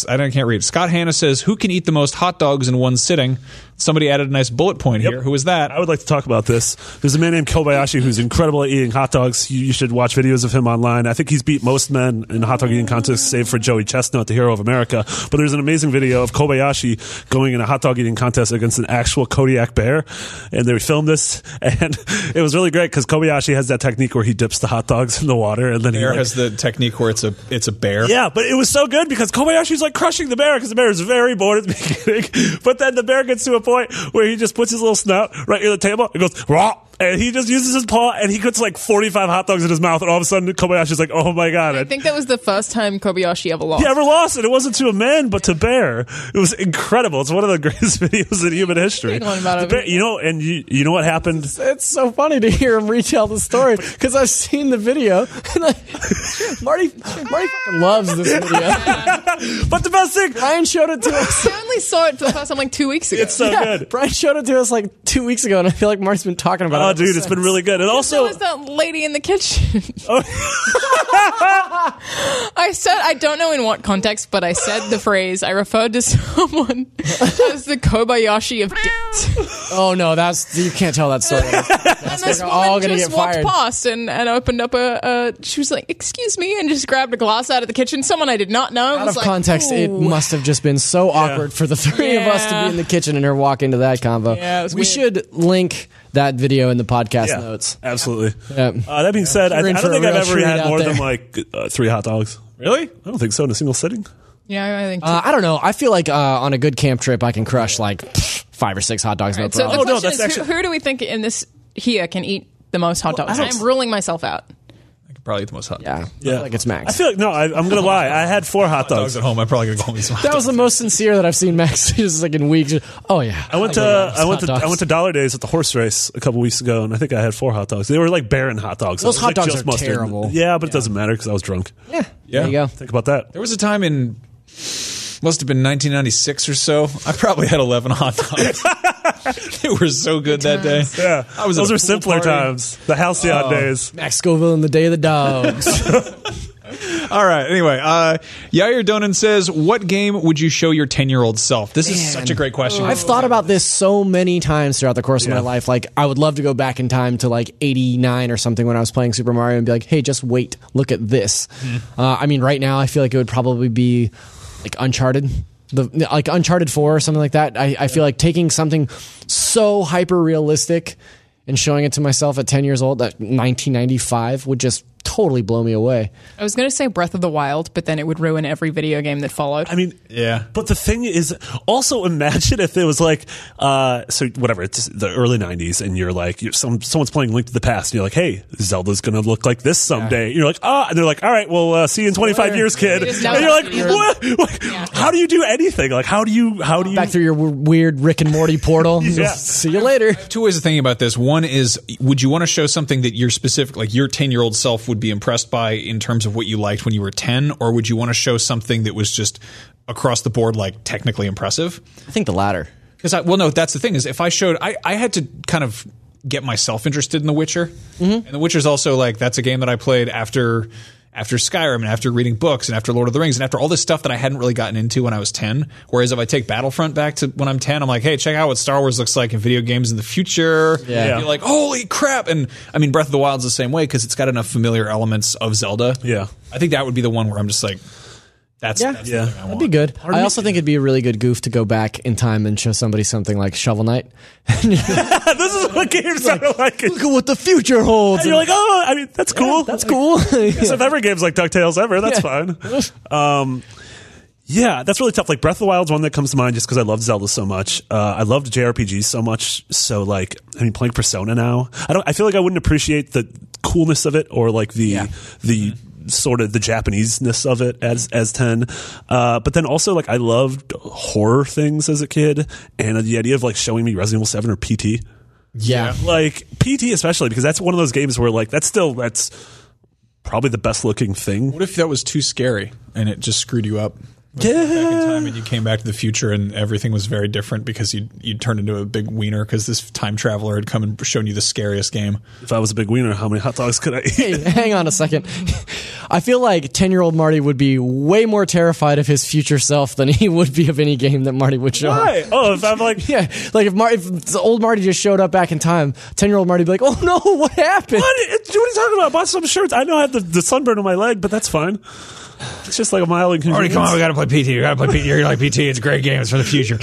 says, who can eat the most hot dogs in one sitting? Somebody added a nice bullet point here. Who is that? I would like to talk about this. There's a man named Kobayashi who's incredible at eating hot dogs. You should watch videos of him online. I think he's beat most men in hot dog eating contests, save for Joey Chestnut, the hero of America. But there's an amazing video of Kobayashi going in a hot dog eating contest against an actual Kodiak bear. And they filmed this. And it was really great because Kobayashi has that technique where he dips the hot dogs in the water. And then Bear has the technique where it's a bear. Yeah, but it was so good because Kobayashi's like crushing the bear because the bear is very bored at the beginning. But then the bear gets to a point where he just puts his little snout right near the table and goes, raw. And he just uses his paw and he puts like 45 hot dogs in his mouth. And all of a sudden, Kobayashi's like, oh my God. I think that was the first time Kobayashi ever lost. He ever lost, and it wasn't to a man, but to bear. It was incredible. It's one of the greatest videos in human history. Bear, you know what happened? It's so funny to hear him retell the story because I've seen the video. And Marty fucking loves this video. But the best thing, Brian showed it to us. I only saw it for the first time like 2 weeks ago. It's so good. Brian showed it to us like 2 weeks ago, and I feel like Marty's been talking about it. Oh, dude, it's been really good. And So also, was that lady in the kitchen. I said, I don't know in what context, but I said the phrase, I referred to someone as the Kobayashi of dicks. Oh no, you can't tell that story. And this woman just walked past and opened up she was like, excuse me, and just grabbed a glass out of the kitchen. Someone I did not know. Out of context, it must have just been so awkward for the three of us to be in the kitchen and her walk into that combo. Yeah, it was we weird. should link that video in the podcast notes. Absolutely. Yeah. That being said, I don't think I've ever had more there. than like 3 hot dogs. Really? I don't think so in a single sitting. Yeah, I think I don't know. I feel like on a good camp trip, I can crush like 5 or 6 hot dogs. Right, No so problem. the question is, who do we think in this here can eat the most hot dogs? I'm ruling myself out. I could probably eat the most hot dogs. I feel like it's Max. I feel like, no, I'm going to lie. I had 4 hot dogs. At home, I'm probably going to go eat some hot That was dogs. the most sincere that I've seen Max just like in weeks. Oh yeah. I went to Dollar Days at the horse race a couple weeks ago, and I think I had 4 hot dogs. They were like Baron hot dogs. Those It was hot like dogs just are mustard. terrible. Yeah, but it doesn't matter because I was drunk. Yeah. Yeah. There you go. Think about that. There was a time in, must have been 1996 or so, I probably had 11 hot dogs. They were so good that day. Yeah, those were simpler times. The halcyon days. Max Scoville and the Day of the Dogs. All right. Anyway, Yair Donan says, what game would you show your 10-year-old self? This is such a great question. I've thought about this so many times throughout the course of my life. Like, I would love to go back in time to like 89 or something when I was playing Super Mario and be like, hey, just wait, look at this. I mean, right now, I feel like it would probably be like Uncharted. Like Uncharted 4 or something like that. I feel like taking something so hyper realistic and showing it to myself at 10 years old, that 1995 would just totally blow me away. I was going to say Breath of the Wild, but then it would ruin every video game that followed. I mean, Yeah. But the thing is, also imagine if it was like, so whatever, it's the early 90s, and you're like, someone's playing Link to the Past, and you're like, hey, Zelda's going to look like this someday. You're like, and they're like, all right, well, see you in 25 years, kid. just And know you're like, that. what? Like, how do you do anything? Like, how do you Back through your weird Rick and Morty portal. Yeah. See you later. Two ways of thinking about this. One is, would you want to show something that your specific, like your 10-year-old self would be impressed by in terms of what you liked when you were 10, or would you want to show something that was just across the board, like technically impressive? I think the latter. Because no, that's the thing is, if I showed, I had to kind of get myself interested in The Witcher, and The Witcher's also like, that's a game that I played after Skyrim and after reading books and after Lord of the Rings and after all this stuff that I hadn't really gotten into when I was 10. Whereas if I take Battlefront back to when I'm 10, I'm like, hey, check out what Star Wars looks like in video games in the future. Yeah. You're like, holy crap. And I mean, Breath of the Wild's the same way because it's got enough familiar elements of Zelda. Yeah. I think that would be the one where I'm just like, that's the thing I want. That'd be good. I also think it'd be a really good goof to go back in time and show somebody something like Shovel Knight. this is what games sound like. Look at what the future holds. And you're like, oh, I mean, that's cool. That's cool. So if every game's like DuckTales ever, that's fine. Yeah, that's really tough. Like Breath of the Wild's one that comes to mind just because I loved Zelda so much. I loved JRPGs so much. So like, I mean, playing Persona now, I feel like I wouldn't appreciate the coolness of it or like the sort of the Japanese-ness of it as 10. But then also like I loved horror things as a kid, and the idea of like showing me Resident Evil 7 or PT. Yeah. Like PT especially, because that's one of those games where like that's probably the best looking thing. What if that was too scary and it just screwed you up? Yeah. Back in time and you came back to the future and everything was very different because you'd turned into a big wiener because this time traveler had come and shown you the scariest game. If I was a big wiener, how many hot dogs could I eat? Hey, hang on a second. I feel like 10-year-old Marty would be way more terrified of his future self than he would be of any game that Marty would show. Why? Oh, if I'm like, Yeah, like if the old Marty just showed up back in time, 10-year-old Marty would be like, "Oh no, what happened?" what are you talking about? I bought some shirts. I know I have the sunburn on my leg, but that's fine. It's just like a mild inconvenience. Come on, we got to play PT. We got to play PT. You're like PT. It's a great game. It's for the future.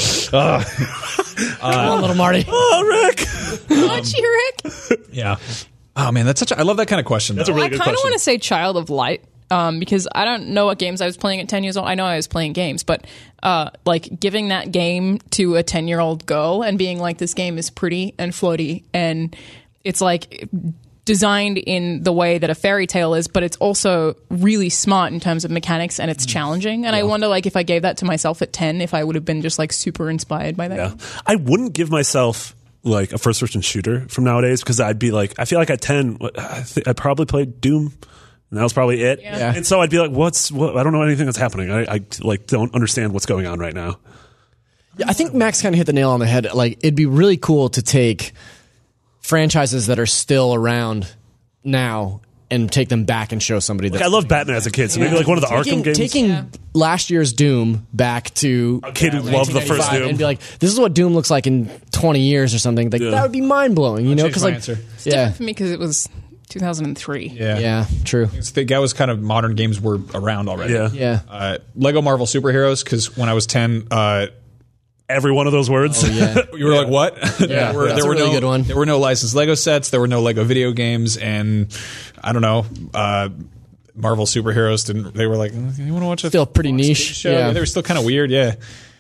Come on, little Marty. Oh, Rick. Aren't you, Rick? Yeah. Oh man, I love that kind of question. That's a though. really I good kind of question. want to say Child of Light because I don't know what games I was playing at 10 years old. I know I was playing games, but like giving that game to a 10-year-old girl and being like, this game is pretty and floaty and it's like designed in the way that a fairy tale is, but it's also really smart in terms of mechanics and it's challenging. And I wonder like if I gave that to myself at 10, if I would have been just like super inspired by that. Yeah. I wouldn't give myself like a first-person shooter from nowadays because I'd be like, I feel like at 10, I probably played Doom. And that was probably it. Yeah. And so I'd be like, I don't know anything that's happening. I like don't understand what's going on right now. Yeah, I think Max kind of hit the nail on the head. Like, it'd be really cool to take franchises that are still around now and take them back and show somebody that Like, I loved Batman as a kid, so maybe like one of the Arkham games. Taking last year's Doom back to a kid who loved the first 1995 Doom. and be like, this is what Doom looks like in 20 years or something. Like, that would be mind blowing, you know? change Because my like, answer. yeah, For me, because it was 2003. yeah, true. That was kind of modern games were around already. Yeah. Yeah. Lego Marvel Superheroes, because when I was 10, Every one of those words. Oh, yeah. you were like, what? Yeah, that's a really good one. There were no licensed Lego sets. There were no Lego video games. And I don't know, Marvel Superheroes didn't. They were like, you want to watch a Still pretty niche. show? Yeah. They were still kind of weird. Yeah.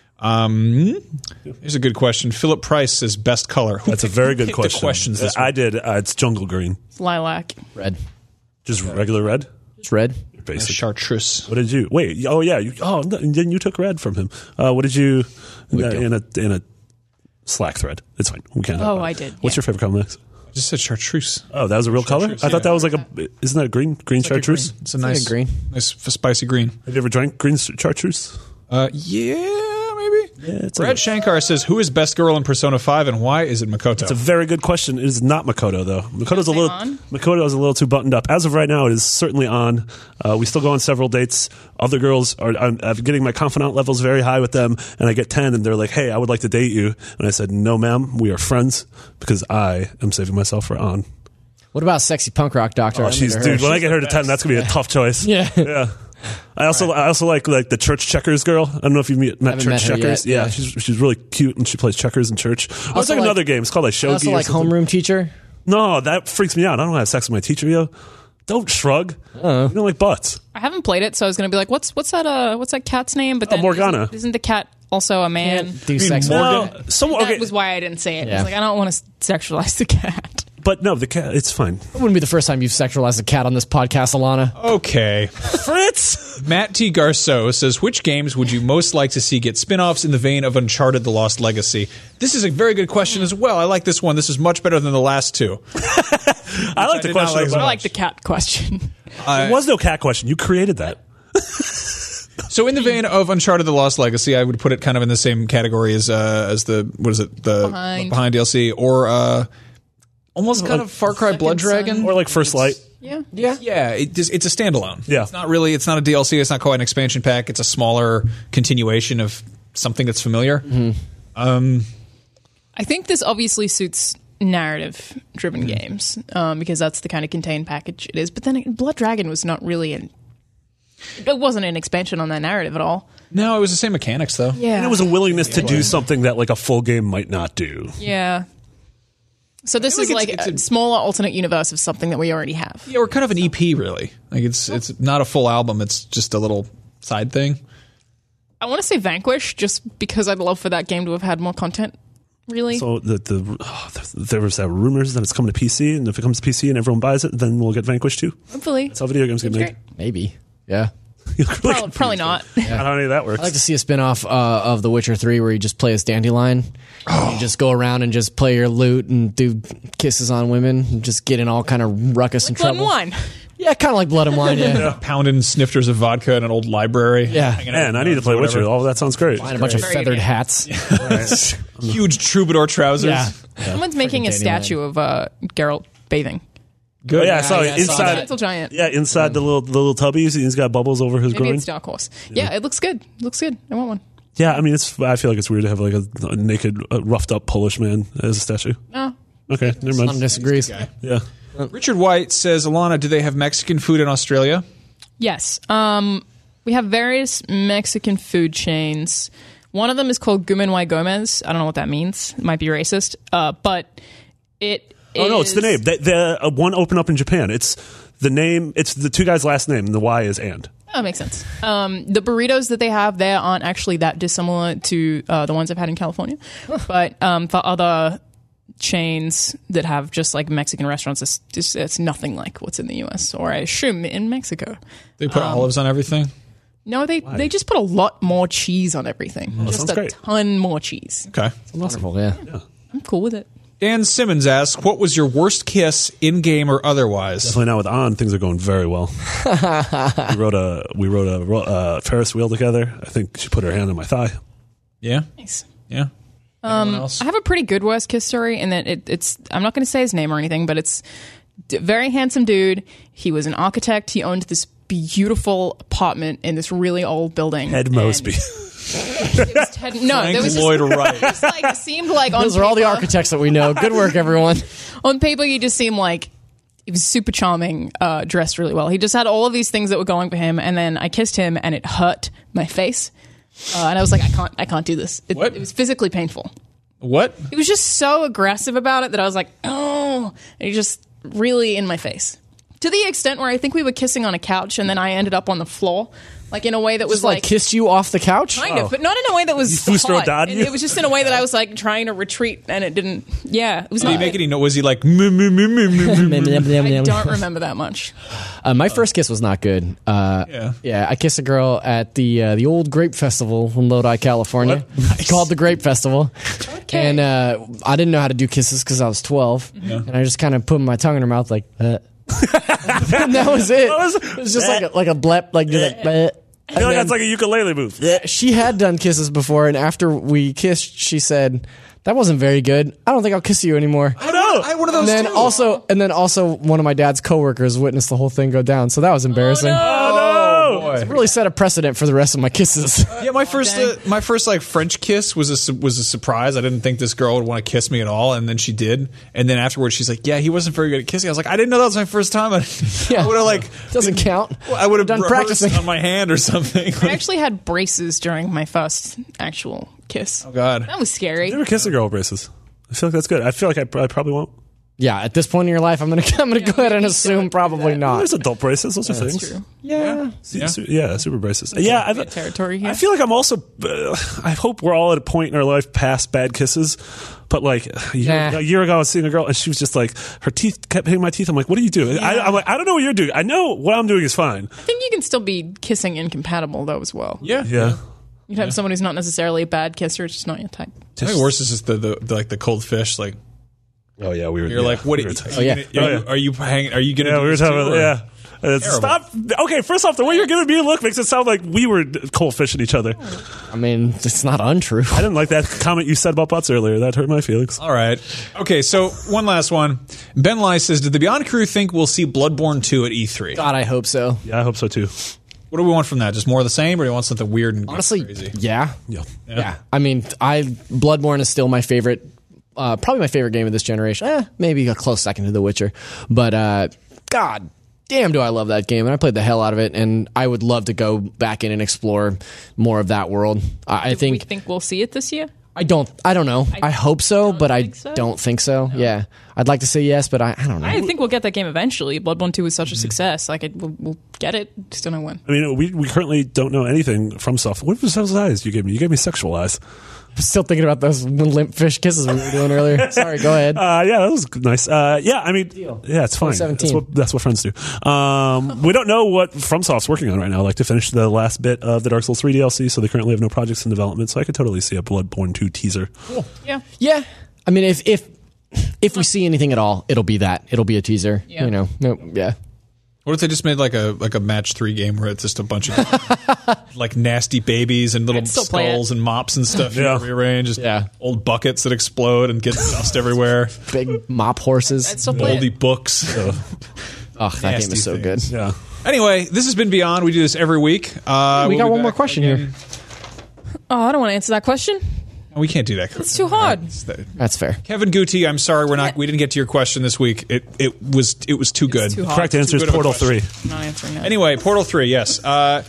Here's a good question. Philip Price says best color. Who That's a very good picked the question. questions this I week? did. It's jungle green. It's Lilac. Red. Just regular red? It's red. Basic. Chartreuse. What did you? Wait. Oh, yeah. Then you took red from him. What did you? In a Slack thread. It's fine. We can't. talk Oh, about it. I did, What's yeah. your favorite color, Max? I just said chartreuse. Oh, that was a real color? Chartreuse, I thought yeah. that was like isn't that green chartreuse? It's a like nice a green. nice spicy green. Have you ever drank green chartreuse? Yeah, maybe. Yeah, it's Brad Shankar says, "Who is best girl in Persona 5 and why is it Makoto?" It's a very good question. It is not Makoto though. Makoto's Is it on? Makoto is a little too buttoned up. As of right now, it is certainly on. We still go on several dates. Other girls I'm getting my confidant levels very high with them, and I get 10, and they're like, "Hey, I would like to date you," and I said, "No, ma'am, we are friends because I am saving myself for on." What about sexy punk rock doctor? Oh, dude. When I get her to 10, that's gonna be a tough choice. Yeah. Yeah. I also like the church checkers girl. I don't know if you met Haven't church met her checkers. yet, Yeah, yeah. she's really cute and she plays checkers in church. Oh, it's Also like like- another game. It's called like I Shogi. also or like something. homeroom teacher. No, that freaks me out. I don't want to have sex with my teacher, yo. Don't shrug. You don't like butts. I haven't played it, so I was going to be like, what's that cat's name? But then Morgana. Isn't the cat also a man? Do sex No, with it. That was why I didn't say it. I Yeah. was like, I don't want to sexualize the cat. But no, the cat, it's fine. It wouldn't be the first time you've sexualized a cat on this podcast, Alana. Okay. Fritz! Matt T. Garceau says, which games would you most like to see get spin-offs in the vein of Uncharted The Lost Legacy? This is a very good question as well. I like this one. This is much better than the last two. I like the did not question. like so I like the cat question. There was no cat question. You created that. So in the vein of Uncharted: The Lost Legacy, I would put it kind of in the same category as the what is it, the behind DLC, or almost kind of Far Cry Blood Dragon, Or like First Light. Yeah. yeah. It's a standalone. Yeah. It's not a DLC. It's not quite an expansion pack. It's a smaller continuation of something that's familiar. I think this obviously suits narrative-driven games because that's the kind of contained package it is. But then Blood Dragon was not really it wasn't an expansion on that narrative at all. No, it was the same mechanics though. Yeah. And it was a willingness to do something that like a full game might not do. Yeah. So this is like a smaller alternate universe of something that we already have. Yeah, or kind of an EP really. Like it's not a full album. It's just a little side thing. I want to say Vanquish just because I'd love for that game to have had more content. Really? So there was that rumors that it's coming to PC, and if it comes to PC and everyone buys it, then we'll get Vanquish too. Hopefully. That's how video games get Seems made. great. Maybe. Yeah. Probably not. I don't know how any of that works. I'd like to see a spin-off of The Witcher 3 where you just play as Dandelion. You just go around and just play your lute and do kisses on women and just get in all kind of ruckus and Blood and trouble. Wine. Yeah, kind of like Blood and Wine, yeah. Pounding snifters of vodka in an old library. Yeah. Hanging out Man, with I need to play whatever. Witcher. All that sounds great. And a bunch of Very feathered good. hats. Huge troubadour trousers. Yeah. Someone's making a statue of Geralt bathing. Oh, yeah, I saw it I saw inside. Gentle Giant. Yeah, inside the little tubbies. He's got bubbles over his Maybe groin. it's Dark Horse. Yeah, it looks good. Looks good. I want one. Yeah, I mean, I feel like it's weird to have like a naked, roughed up Polish man as a statue. No. Okay, never None mind. disagrees. Yeah. Richard White says, Alana, do they have Mexican food in Australia? Yes. We have various Mexican food chains. One of them is called Gumen y Gomez. I don't know what that means. It might be racist. But it Oh no, it's the name. The one opened up in Japan. It's the name. It's the two guys' last name. And the Y is and. That makes sense. The burritos that they have there aren't actually that dissimilar to the ones I've had in California. But for other chains that have just like Mexican restaurants, it's nothing like what's in the U.S. or I assume in Mexico. They put olives on everything? No, they just put a lot more cheese on everything. Just sounds a great. ton more cheese. Okay. Wonderful, yeah. I'm cool with it. Dan Simmons asks, what was your worst kiss in-game or otherwise? Definitely now with On, things are going very well. we rode a Ferris wheel together. I think she put her hand on my thigh. Yeah? Nice. Yeah. Anyone else? I have a pretty good worst kiss story in that it's I'm not going to say his name or anything, but it's very handsome dude. He was an architect. He owned this beautiful apartment in this really old building. Ed Mosby. It was Ted, no, there was Lloyd just, Wright. it like, seemed like on Those are all the paper- architects that we know. Good work, everyone. On paper, you just seemed like he was super charming, dressed really well. He just had all of these things that were going for him, and then I kissed him, and it hurt my face, and I was like, I can't do this. What? It was physically painful. What? He was just so aggressive about it that I was like, oh, and he just really in my face. To the extent where I think we were kissing on a couch, and then I ended up on the floor, like in a way that was Just like kissed you off the couch? kind of, but not in a way that was You threw hot. down And you? it was just in a way that I was like trying to retreat, and it didn't. Yeah, it was Did he not. make any noise? Was he like, "Moo, moo, moo, moo, moo, moo, moo"? I don't remember that much. My first kiss was not good. Yeah, I kissed a girl at the old Grape Festival in Lodi, California. It's called the Grape Festival. And I didn't know how to do kisses because I was 12. And I just kind of put my tongue in her mouth like, and that was it. It was just like a blep, like just like, I feel like that's like a ukulele move. she had done kisses before, and after we kissed, she said, "That wasn't very good. I don't think I'll kiss you anymore." I know. I had one of those And then too. also, one of my dad's coworkers witnessed the whole thing go down, so that was embarrassing. It really set a precedent for the rest of my kisses. Yeah, my first like French kiss was a surprise. I didn't think this girl would want to kiss me at all, and then she did. And then afterwards, she's like, "Yeah, he wasn't very good at kissing." I was like, "I didn't know that was my first time." I would have like Doesn't count. I would have Done rehearsed practicing. on my hand or something. I actually had braces during my first actual kiss. Oh God. That was scary. Never kissed a girl with braces. I feel like that's good. I feel like I probably won't. Yeah, at this point in your life, I'm gonna go ahead and assume probably not. There's adult braces. Those are things. True. Yeah. Super braces. Yeah, Territory here. I feel like I'm also. I hope we're all at a point in our life past bad kisses. But like a year ago, I was seeing a girl and she was just like, her teeth kept hitting my teeth. I'm like, what are you doing? I'm like, I don't know what you're doing. I know what I'm doing is fine. I think you can still be kissing incompatible though as well. Yeah. You'd have someone who's not necessarily a bad kisser, it's just not your type. I think worse is just the cold fish. Like, Oh yeah, we were. you're like, what? We were Are you hanging? Are you gonna? Yeah, do we were this talking too, about or- yeah. Stop. Okay, first off, the way you're giving me a look makes it sound like we were cold fishing each other. I mean, it's not untrue. I didn't like that comment you said about butts earlier. That hurt my feelings. All right. Okay, so one last one. Ben Lai says, did the Beyond crew think we'll see Bloodborne 2 at E3? God, I hope so. Yeah, I hope so too. What do we want from that? Just more of the same, or do you want something weird and Honestly, crazy? yeah. I mean, Bloodborne is still my favorite, probably my favorite game of this generation. Maybe a close second to The Witcher, but God damn, do I love that game, and I played the hell out of it, and I would love to go back in and explore more of that world. I Do we think we'll see it this year? I don't know. I hope so, but I think so? don't think so. No. Yeah, I'd like to say yes, but I don't know. I think we'll get that game eventually. Bloodborne 2 was such a success. Like, we'll get it. Just don't know when. I mean, we currently don't know anything from stuff. What was those eyes you gave me? You gave me sexual eyes. I'm still thinking about those limp fish kisses we were doing earlier. Sorry, go ahead. Yeah, that was nice. Yeah, I mean, yeah, it's fine. 2017. That's what friends do. We don't know what FromSoft's working on right now, like to finish the last bit of the Dark Souls 3 DLC, so they currently have no projects in development, so I could totally see a Bloodborne 2 teaser. Cool. Yeah. I mean, if we see anything at all, it'll be that. It'll be a teaser. Yeah. You know, yeah. What if they just made like a match 3 game where it's just a bunch of like nasty babies and little I'd still play skulls and mops and stuff you rearrange? Just Yeah. old buckets that explode and get dust everywhere. Big mop horses. I'd still play Moldy it. books. Oh, that game Nasty is so things. good. Yeah. Anyway, this has been Beyond. We do this every week. We got be one more back question again. here. Oh, I don't want to answer that question. We can't do that. It's too hard. That's fair. Kevin Guti, I'm sorry we didn't get to your question this week. It was too good. too hard. Correct answer is good of a Portal question. 3. I'm not answering that. Anyway, Portal 3, yes. Is that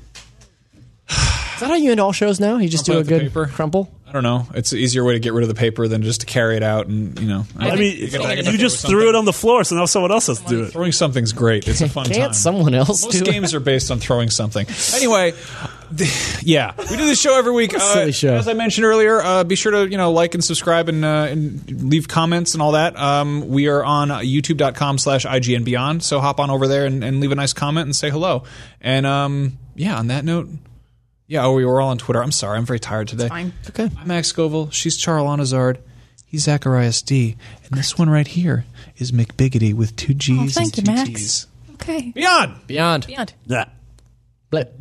how you end all shows now? You just do Crumple a out the good paper? crumple? I don't know. It's an easier way to get rid of the paper than just to carry it out and, I mean, You gotta you throw just something. threw it on the floor, so now someone else has to do it. Throwing something's great. It's a fun time. Can't someone else Most do it? games are based on throwing something. Anyway, we do this show every week. Silly show. As I mentioned earlier, be sure to like and subscribe and leave comments and all that. We are on youtube.com/IGNBeyond, so hop on over there and leave a nice comment and say hello. And on that note, we were all on Twitter. I'm sorry, I'm very tired today. Fine. Okay. I'm Max Scoville. She's Charl Anazard. He's Zacharias D. And this one right here is McBiggity with 2 G's thank and you, 2 Max. T's. Okay. Beyond! Beyond. Yeah. Blip.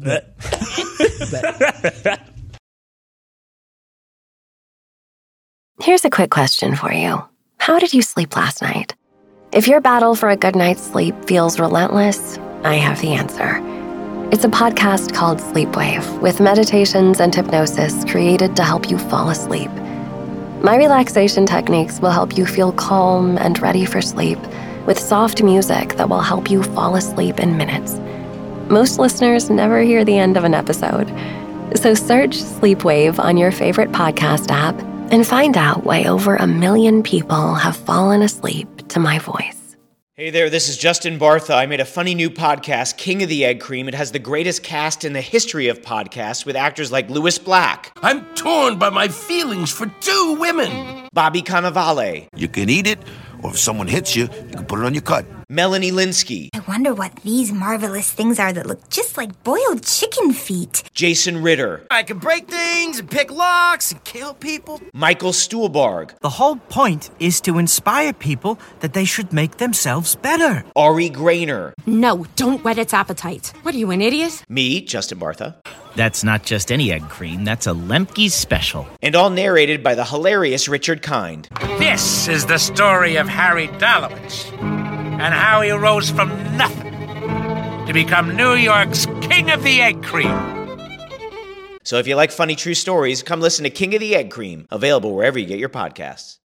Here's a quick question for you. How did you sleep last night? If your battle for a good night's sleep feels relentless, I have the answer. It's a podcast called Sleepwave, with meditations and hypnosis created to help you fall asleep. My relaxation techniques will help you feel calm and ready for sleep, with soft music that will help you fall asleep in minutes. Most listeners never hear the end of an episode. So search Sleepwave on your favorite podcast app and find out why over 1 million people have fallen asleep to my voice. Hey there, this is Justin Bartha. I made a funny new podcast, King of the Egg Cream. It has the greatest cast in the history of podcasts with actors like Louis Black, I'm torn by my feelings for 2 women. Bobby Cannavale, You can eat it, or if someone hits you, you can put it on your cut. Melanie Linsky, I wonder what these marvelous things are that look just like boiled chicken feet. Jason Ritter, I can break things and pick locks and kill people. Michael Stuhlbarg, The whole point is to inspire people that they should make themselves better. Ari Grainer, No, don't whet its appetite. What are you, an idiot? me, Justin Bartha, That's not just any egg cream, that's a Lemke's special. and all narrated by the hilarious Richard Kind. This is the story of Harry Dalowitz and how he rose from nothing to become New York's King of the Egg Cream. So if you like funny true stories, come listen to King of the Egg Cream, available wherever you get your podcasts.